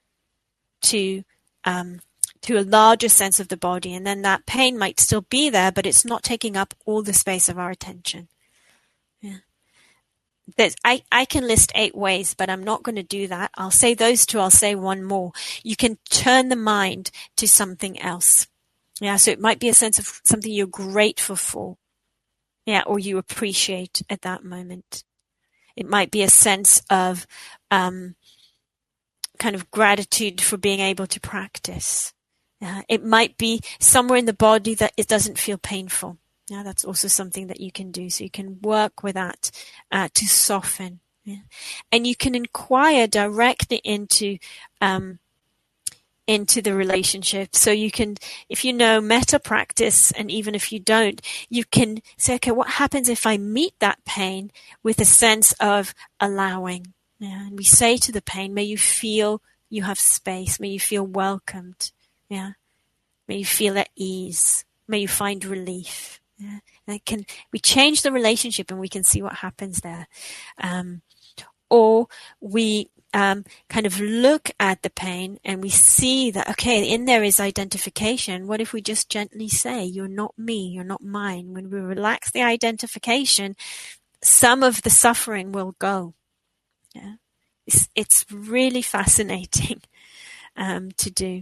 to, um, to a larger sense of the body. And then that pain might still be there, but it's not taking up all the space of our attention. Yeah. There's, I, I can list eight ways, but I'm not going to do that. I'll say those two. I'll say one more. You can turn the mind to something else. Yeah, so it might be a sense of something you're grateful for. Yeah, or you appreciate at that moment. It might be a sense of um, kind of gratitude for being able to practice. Yeah, it might be somewhere in the body that it doesn't feel painful. Yeah, that's also something that you can do. So you can work with that uh, to soften. Yeah. And you can inquire directly into um, into the relationship. So you can, if you know metta practice, and even if you don't, you can say, okay, what happens if I meet that pain with a sense of allowing? Yeah. And we say to the pain, may you feel you have space. May you feel welcomed. Yeah. May you feel at ease. May you find relief. Yeah. And it can, we change the relationship and we can see what happens there. Um, or we Um, kind of look at the pain and we see that, okay, in there is identification. What if we just gently say, you're not me, you're not mine? When we relax the identification, some of the suffering will go. Yeah. It's, it's really fascinating um, to do.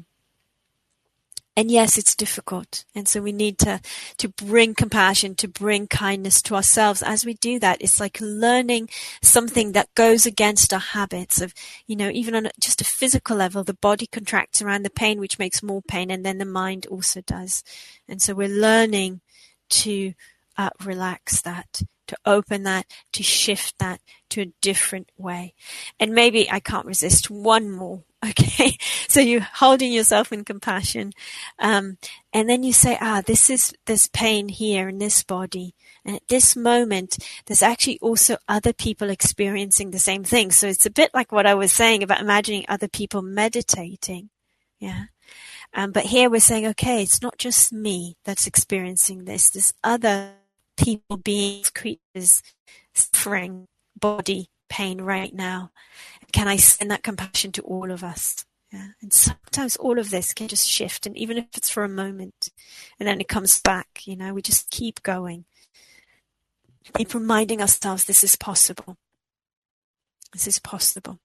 And yes, it's difficult. And so we need to, to bring compassion, to bring kindness to ourselves. As we do that, it's like learning something that goes against our habits of, you know, even on just a physical level, the body contracts around the pain, which makes more pain. And then the mind also does. And so we're learning to uh, relax that, to open that, to shift that to a different way. And maybe I can't resist one more. Okay, so you're holding yourself in compassion, um, and then you say, ah, this is, there's pain here in this body. And at this moment, there's actually also other people experiencing the same thing. So it's a bit like what I was saying about imagining other people meditating. Yeah. Um, but here we're saying, okay, it's not just me that's experiencing this. There's other people, beings, creatures, suffering, body, pain right now. Can I send that compassion to all of us? Yeah. And sometimes all of this can just shift, and even if it's for a moment, and then it comes back, you know, we just keep going. Keep reminding ourselves this is possible. This is possible.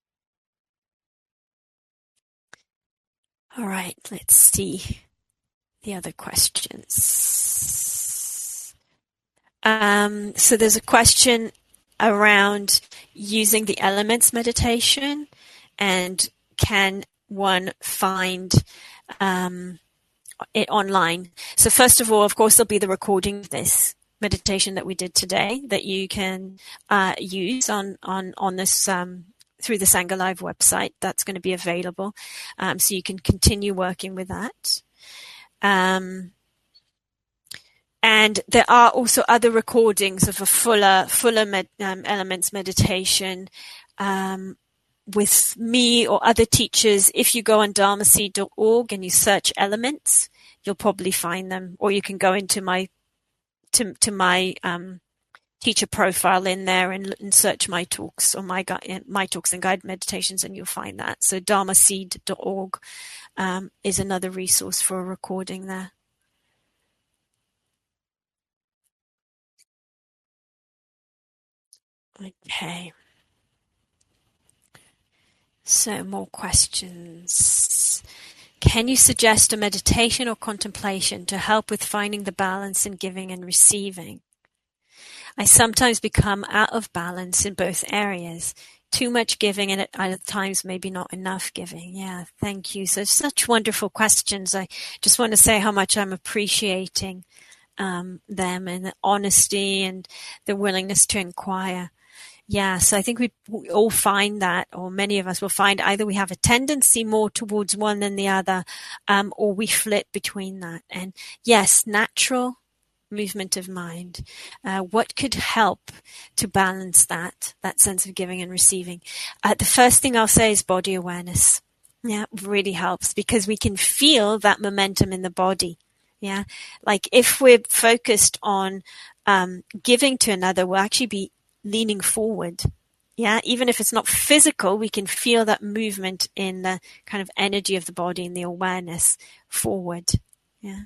All right, let's see the other questions. Um, so there's a question around using the elements meditation, and can one find um, it online? So first of all, of course, there'll be the recording of this meditation that we did today that you can uh, use on on on this um, through the Sangha Live website. That's going to be available, um, so you can continue working with that. Um, And there are also other recordings of a fuller, fuller med, um, elements meditation um, with me or other teachers. If you go on dharma seed dot org and you search elements, you'll probably find them. Or you can go into my to to my um, teacher profile in there and, and search my talks or my my talks and guided meditations, and you'll find that. So dharma seed dot org um, is another resource for a recording there. Okay. So more questions. Can you suggest a meditation or contemplation to help with finding the balance in giving and receiving? I sometimes become out of balance in both areas. Too much giving and at other times maybe not enough giving. Yeah, thank you. So such wonderful questions. I just want to say how much I'm appreciating um, them and the honesty and the willingness to inquire. Yeah, so I think we, we all find that, or many of us will find either we have a tendency more towards one than the other, um, or we flit between that. And yes, natural movement of mind. Uh, what could help to balance that, that sense of giving and receiving? Uh, the first thing I'll say is body awareness. Yeah, really helps because we can feel that momentum in the body. Yeah, like if we're focused on um, giving to another, we'll actually be leaning forward. Yeah, even if it's not physical, we can feel that movement in the kind of energy of the body and the awareness forward. Yeah.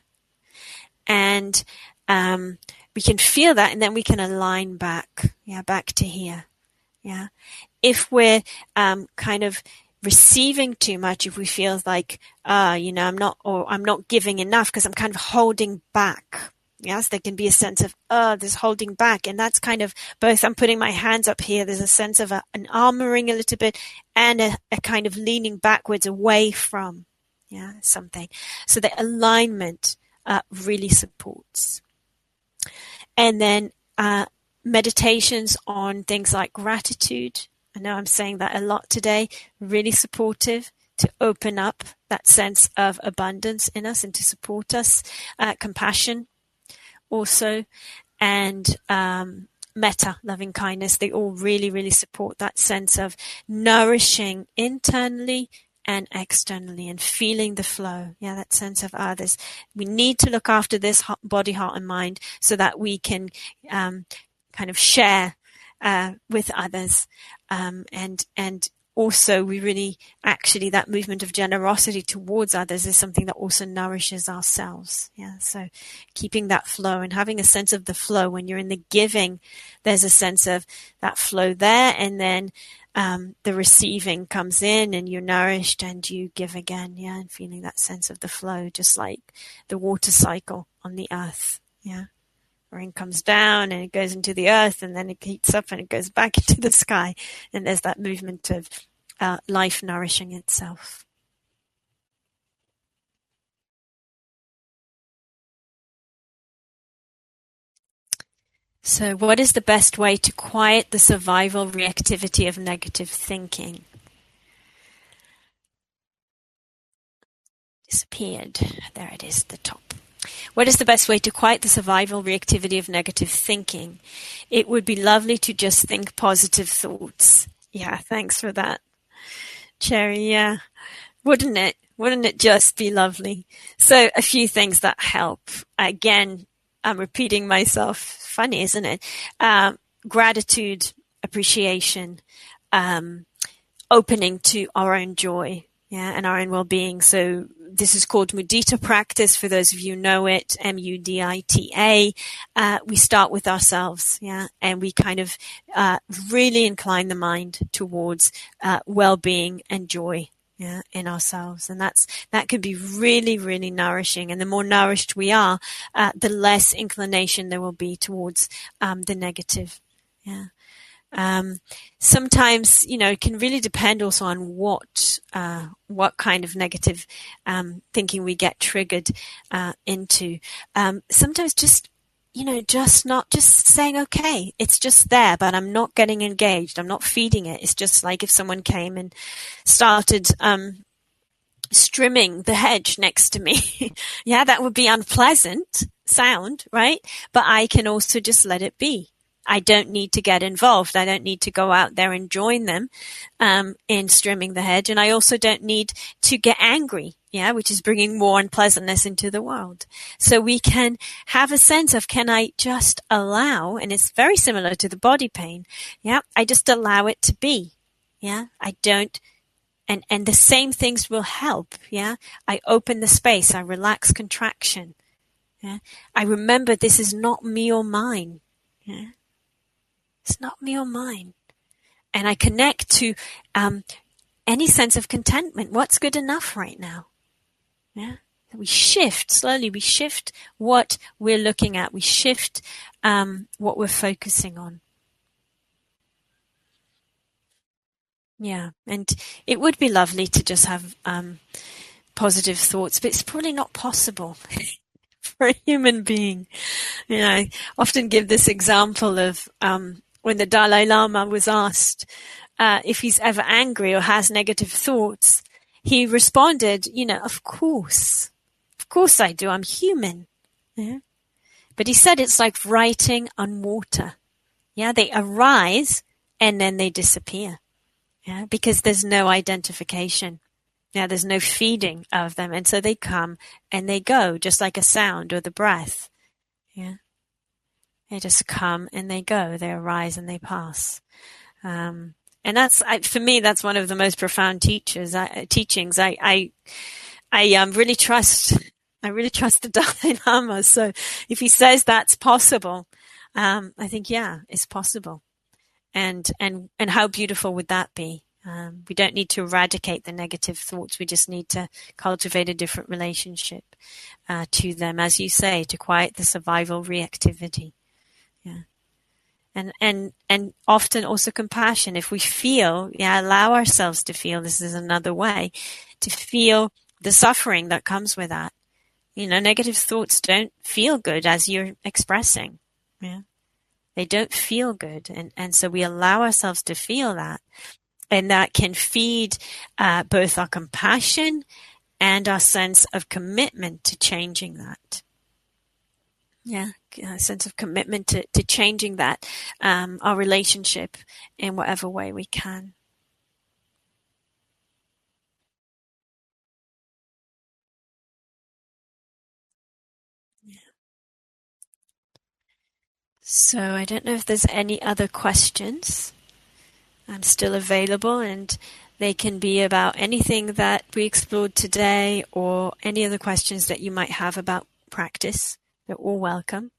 And um, we can feel that, and then we can align back, yeah, back to here. Yeah. If we're um, kind of receiving too much, if we feel like, uh, you know, I'm not, or I'm not giving enough because I'm kind of holding back. Yes, there can be a sense of, oh, there's holding back. And that's kind of both, I'm putting my hands up here. There's a sense of a, an armoring a little bit and a, a kind of leaning backwards away from, yeah, something. So the alignment uh, really supports. And then uh, meditations on things like gratitude. I know I'm saying that a lot today, really supportive to open up that sense of abundance in us and to support us. Uh, compassion also, and um, metta, loving kindness, they all really, really support that sense of nourishing internally and externally and feeling the flow. Yeah, that sense of others. We need to look after this body, heart, and mind so that we can um, kind of share uh, with others. Um, and and also we really, actually, that movement of generosity towards others is something that also nourishes ourselves. Yeah, so keeping that flow and having a sense of the flow. When you're in the giving, there's a sense of that flow there, and then um, the receiving comes in and you're nourished and you give again. Yeah, and feeling that sense of the flow, just like the water cycle on the earth. Yeah. Rain comes down and it goes into the earth, and then it heats up and it goes back into the sky. And there's that movement of uh, life nourishing itself. So what is the best way to quiet the survival reactivity of negative thinking? Disappeared. There it is, the top. What is the best way to quiet the survival reactivity of negative thinking? It would be lovely to just think positive thoughts. Yeah, thanks for that, Cherry. Yeah, wouldn't it? Wouldn't it just be lovely? So a few things that help. Again, I'm repeating myself. Funny, isn't it? Um, gratitude, appreciation, um, opening to our own joy. Yeah, and our own well-being. So this is called mudita practice. For those of you who know it, M U D I T A. Uh, we start with ourselves, yeah, and we kind of uh, really incline the mind towards uh, well-being and joy, yeah, in ourselves, and that's that can be really, really nourishing. And the more nourished we are, uh, the less inclination there will be towards um, the negative, yeah. Um, sometimes, you know, it can really depend also on what, uh, what kind of negative, um, thinking we get triggered, uh, into. Um, sometimes just, you know, just not just saying, okay, it's just there, but I'm not getting engaged. I'm not feeding it. It's just like if someone came and started, um, strimming the hedge next to me. Yeah, that would be unpleasant sound, right? But I can also just let it be. I don't need to get involved. I don't need to go out there and join them um, in strimming the hedge. And I also don't need to get angry, yeah, which is bringing more unpleasantness into the world. So we can have a sense of, can I just allow, and it's very similar to the body pain, yeah, I just allow it to be, yeah, I don't, and, and the same things will help, yeah, I open the space, I relax contraction, yeah, I remember this is not me or mine, yeah. It's not me or mine. And I connect to um, any sense of contentment. What's good enough right now? Yeah. We shift slowly. We shift what we're looking at. We shift um, what we're focusing on. Yeah. And it would be lovely to just have um, positive thoughts, but it's probably not possible for a human being. You know, I often give this example of um, when the Dalai Lama was asked uh, if he's ever angry or has negative thoughts. He responded, you know, of course. Of course I do. I'm human. Yeah. But he said it's like writing on water. Yeah. They arise and then they disappear. Yeah. Because there's no identification. Yeah. There's no feeding of them. And so they come and they go, just like a sound or the breath. Yeah. They just come and they go. They arise and they pass. Um, and that's, I, for me, that's one of the most profound teachers, I, teachings. I, I, I um, really trust, I really trust the Dalai Lama. So if he says that's possible, um, I think, yeah, it's possible. And, and, and how beautiful would that be? Um, we don't need to eradicate the negative thoughts. We just need to cultivate a different relationship, uh, to them, as you say, to quiet the survival reactivity. Yeah. And, and, and often also compassion. If we feel, yeah, allow ourselves to feel, this is another way, to feel the suffering that comes with that. You know, negative thoughts don't feel good as you're expressing. Yeah. They don't feel good. And, and so we allow ourselves to feel that. And that can feed, uh, both our compassion and our sense of commitment to changing that. Yeah. A sense of commitment to, to changing that, um, our relationship in whatever way we can. Yeah. So I don't know if there's any other questions. I'm still available, and they can be about anything that we explored today or any other questions that you might have about practice. They're all welcome.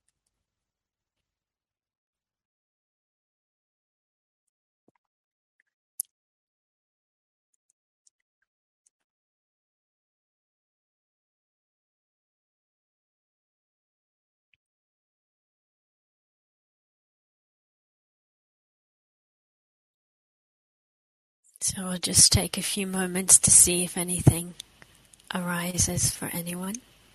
So I'll just take a few moments to see if anything arises for anyone.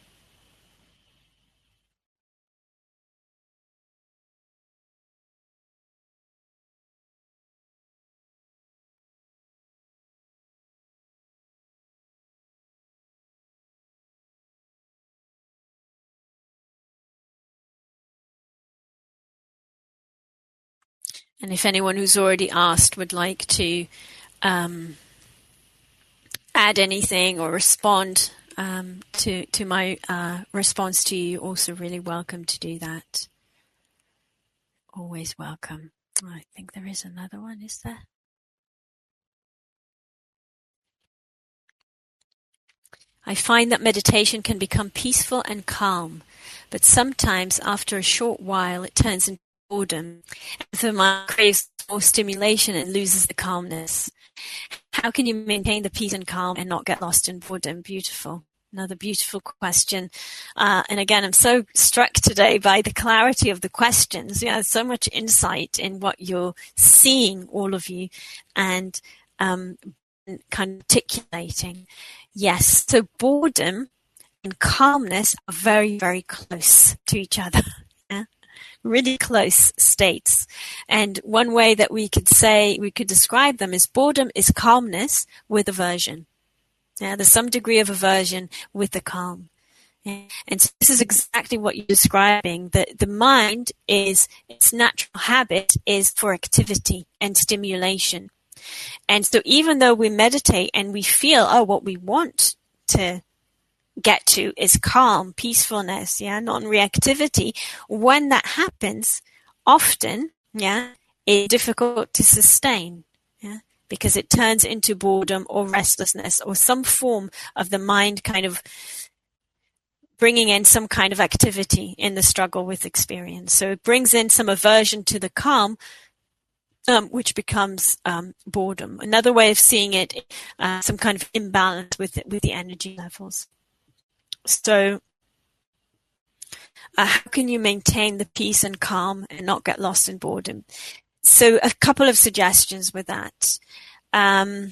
And if anyone who's already asked would like to um, add anything or respond um, to to my uh, response to you, also really welcome to do that. Always welcome. I think there is another one, is there? I find that meditation can become peaceful and calm, but sometimes after a short while it turns into boredom. And the mind craves more stimulation and loses the calmness. How can you maintain the peace and calm and not get lost in boredom? Beautiful. Another beautiful question. Uh, and again, I'm so struck today by the clarity of the questions. You know, so much insight in what you're seeing, all of you, and um, kind of articulating. Yes, so boredom and calmness are very, very close to each other. Yeah? Really close states. And one way that we could say, we could describe them is boredom is calmness with aversion. Yeah, there's some degree of aversion with the calm. Yeah? And so this is exactly what you're describing. That the mind is, its natural habit is for activity and stimulation. And so even though we meditate and we feel, oh, what we want to get to is calm, peacefulness, yeah, non-reactivity, when that happens, often, yeah, it's difficult to sustain, yeah, because it turns into boredom or restlessness or some form of the mind kind of bringing in some kind of activity in the struggle with experience. So it brings in some aversion to the calm, um, which becomes um, boredom. Another way of seeing it, uh, some kind of imbalance with with the energy levels. So, uh, how can you maintain the peace and calm and not get lost in boredom? So, a couple of suggestions with that. Um,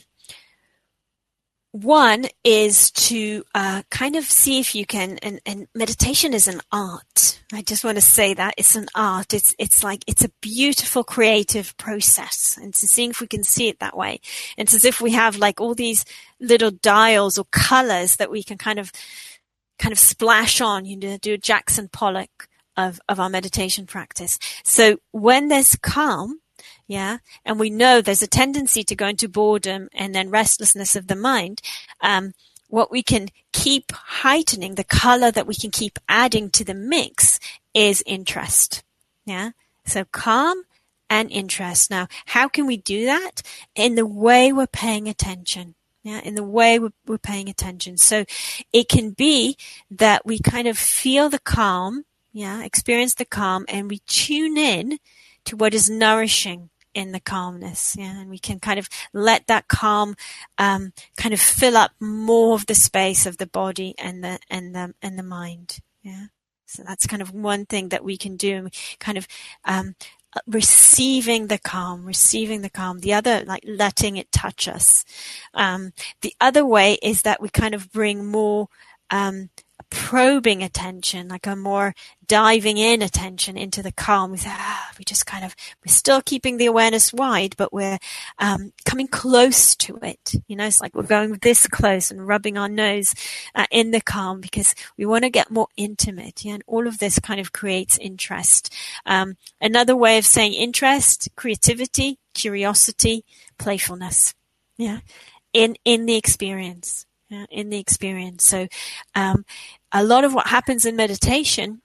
One is to uh, kind of see if you can, and, and meditation is an art. I just want to say that it's an art. It's it's like it's a beautiful creative process, and to seeing if we can see it that way. It's as if we have like all these little dials or colors that we can kind of kind of splash on. You know, do a Jackson Pollock of of our meditation practice. So when there's calm. Yeah. And we know there's a tendency to go into boredom and then restlessness of the mind. Um, what we can keep heightening, the color that we can keep adding to the mix is interest. Yeah. So calm and interest. Now, how can we do that? In the way we're paying attention. Yeah. In the way we're, we're paying attention. So it can be that we kind of feel the calm. Yeah. Experience the calm and we tune in to what is nourishing in the calmness, yeah, and we can kind of let that calm um, kind of fill up more of the space of the body and the and the and the mind, yeah. So that's kind of one thing that we can do, kind of um, receiving the calm, receiving the calm. The other, like letting it touch us. Um, the other way is that we kind of bring more. Um, probing attention, like a more diving in attention into the calm. We say, ah, we just kind of, we're still keeping the awareness wide, but we're um, coming close to it. You know, it's like we're going this close and rubbing our nose uh, in the calm because we want to get more intimate. Yeah, and all of this kind of creates interest. Um, another way of saying interest, creativity, curiosity, playfulness. Yeah, in in the experience. Yeah, in the experience. So um, a lot of what happens in meditation,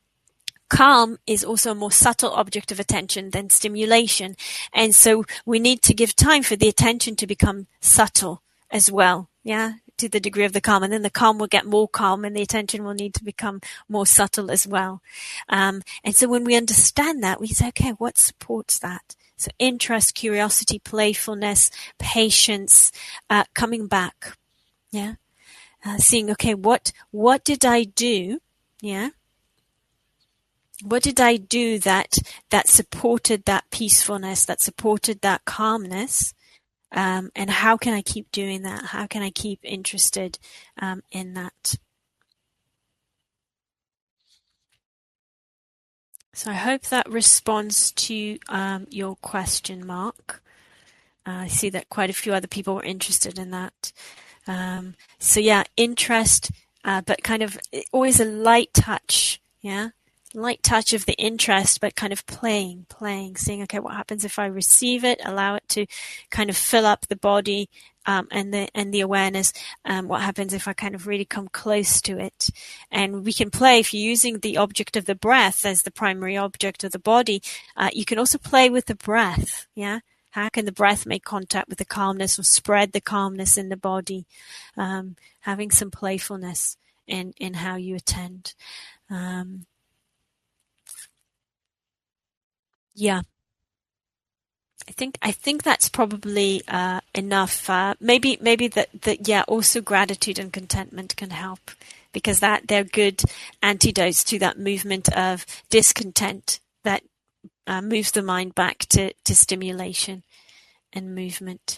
calm is also a more subtle object of attention than stimulation. And so we need to give time for the attention to become subtle as well. Yeah, to the degree of the calm. And then the calm will get more calm and the attention will need to become more subtle as well. Um, and so when we understand that, we say, okay, what supports that? So interest, curiosity, playfulness, patience, uh, coming back. Yeah. Uh, seeing, okay, what, what did I do? Yeah. What did I do that, that supported that peacefulness, that supported that calmness? Um, and how can I keep doing that? How can I keep interested, um, in that? So I hope that responds to, um, your question, Mark. Uh, I see that quite a few other people were interested in that. Um, so yeah, interest, uh, but kind of always a light touch, yeah, light touch of the interest, but kind of playing, playing, seeing, okay, what happens if I receive it, allow it to kind of fill up the body, um, and the, and the awareness, um, what happens if I kind of really come close to it. And we can play, if you're using the object of the breath as the primary object of the body, uh, you can also play with the breath, yeah. How can the breath make contact with the calmness or spread the calmness in the body? Um, having some playfulness in, in how you attend. Um, yeah. I think, I think that's probably, uh, enough. Uh, maybe, maybe that, that, yeah, also gratitude and contentment can help because that they're good antidotes to that movement of discontent that uh, moves the mind back to, to stimulation and movement.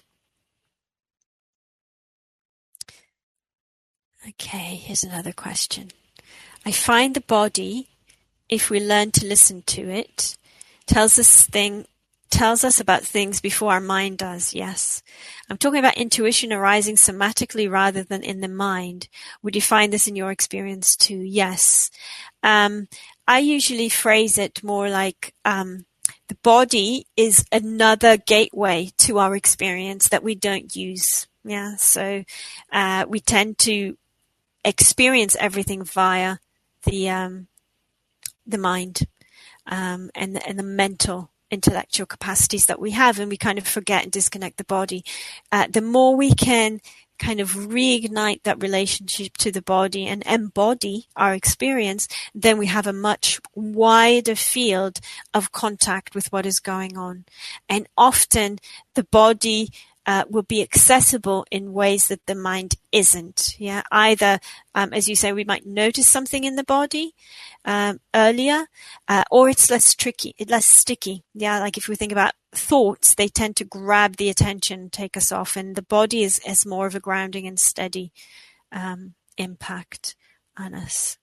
Okay, here's another question. I find the body, if we learn to listen to it, tells us thing tells us about things before our mind does. Yes. I'm talking about intuition arising somatically rather than in the mind. Would you find this in your experience too? Yes. Um, I usually phrase it more like um, the body is another gateway to our experience that we don't use. Yeah. So uh, we tend to experience everything via the um, the mind um, and the, and the mental intellectual capacities that we have, and we kind of forget and disconnect the body. Uh, the more we can kind of reignite that relationship to the body and embody our experience, then we have a much wider field of contact with what is going on. And often the body uh, will be accessible in ways that the mind isn't. Yeah, either, um, as you say, we might notice something in the body um, earlier, uh, or it's less tricky, less sticky. Yeah, like if we think about thoughts, they tend to grab the attention, take us off, and the body is, is more of a grounding and steady um, impact on us.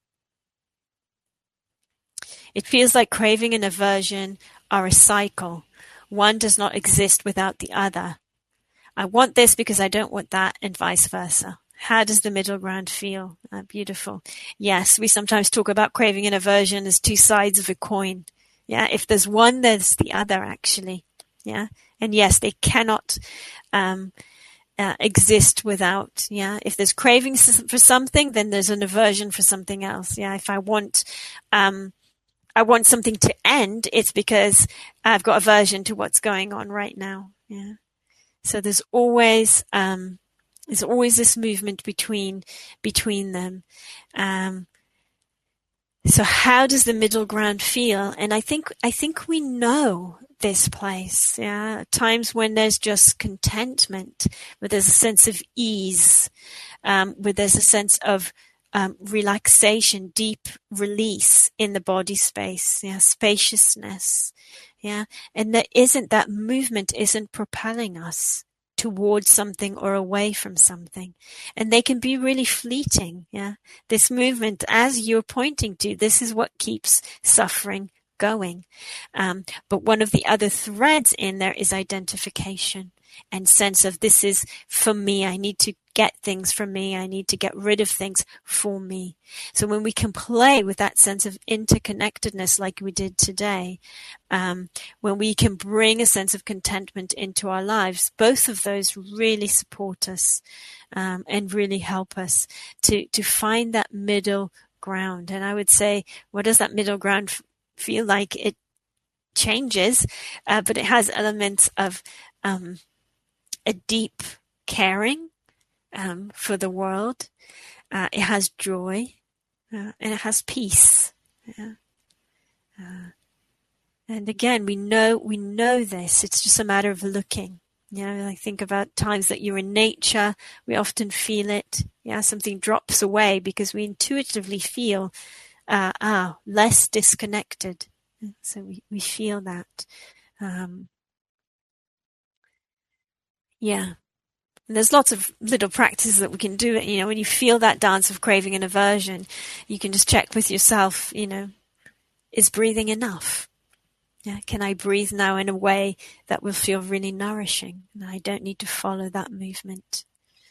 It feels like craving and aversion are a cycle. One does not exist without the other. I want this because I don't want that, and vice versa. How does the middle ground feel? Uh, beautiful. Yes, we sometimes talk about craving and aversion as two sides of a coin. Yeah, if there's one, there's the other, actually. Yeah, and yes, they cannot um, uh, exist without. Yeah, if there's cravings for something, then there's an aversion for something else. Yeah, if I want, um, I want something to end, it's because I've got aversion to what's going on right now. Yeah. So there's always um, there's always this movement between between them. Um, so how does the middle ground feel? And I think I think we know this place. Yeah, times when there's just contentment, where there's a sense of ease, um, where there's a sense of um, relaxation, deep release in the body space. Yeah, spaciousness. Yeah, and there isn't that movement isn't propelling us towards something or away from something, and they can be really fleeting. Yeah, this movement, as you're pointing to, this is what keeps suffering going. Um, but one of the other threads in there is identification and sense of this is for me. I need to get things from me. I need to get rid of things for me. So when we can play with that sense of interconnectedness like we did today, um, when we can bring a sense of contentment into our lives, both of those really support us um, and really help us to, to find that middle ground. And I would say, what does that middle ground f- feel like? It changes, uh, but it has elements of um, a deep caring um, for the world. Uh, it has joy uh, and it has peace. Yeah. Uh, and again, we know we know this. It's just a matter of looking. You know, I think about times that you're in nature. We often feel it. Yeah, something drops away because we intuitively feel uh, ah less disconnected. So we, we feel that. Um, yeah. And there's lots of little practices that we can do. You know, when you feel that dance of craving and aversion, you can just check with yourself, you know, is breathing enough? Yeah, can I breathe now in a way that will feel really nourishing? And I don't need to follow that movement.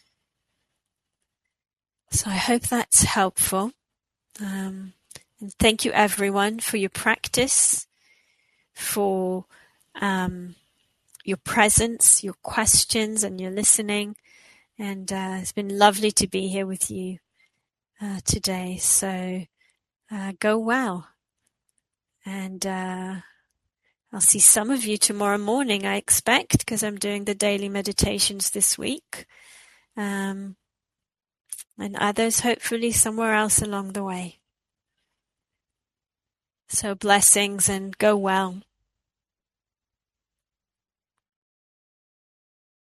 So I hope that's helpful. Um, and thank you everyone for your practice, for um, your presence, your questions, and your listening. And uh, it's been lovely to be here with you uh, today. So uh, go well. And uh, I'll see some of you tomorrow morning, I expect, because I'm doing the daily meditations this week. Um, and others, hopefully, somewhere else along the way. So blessings and go well.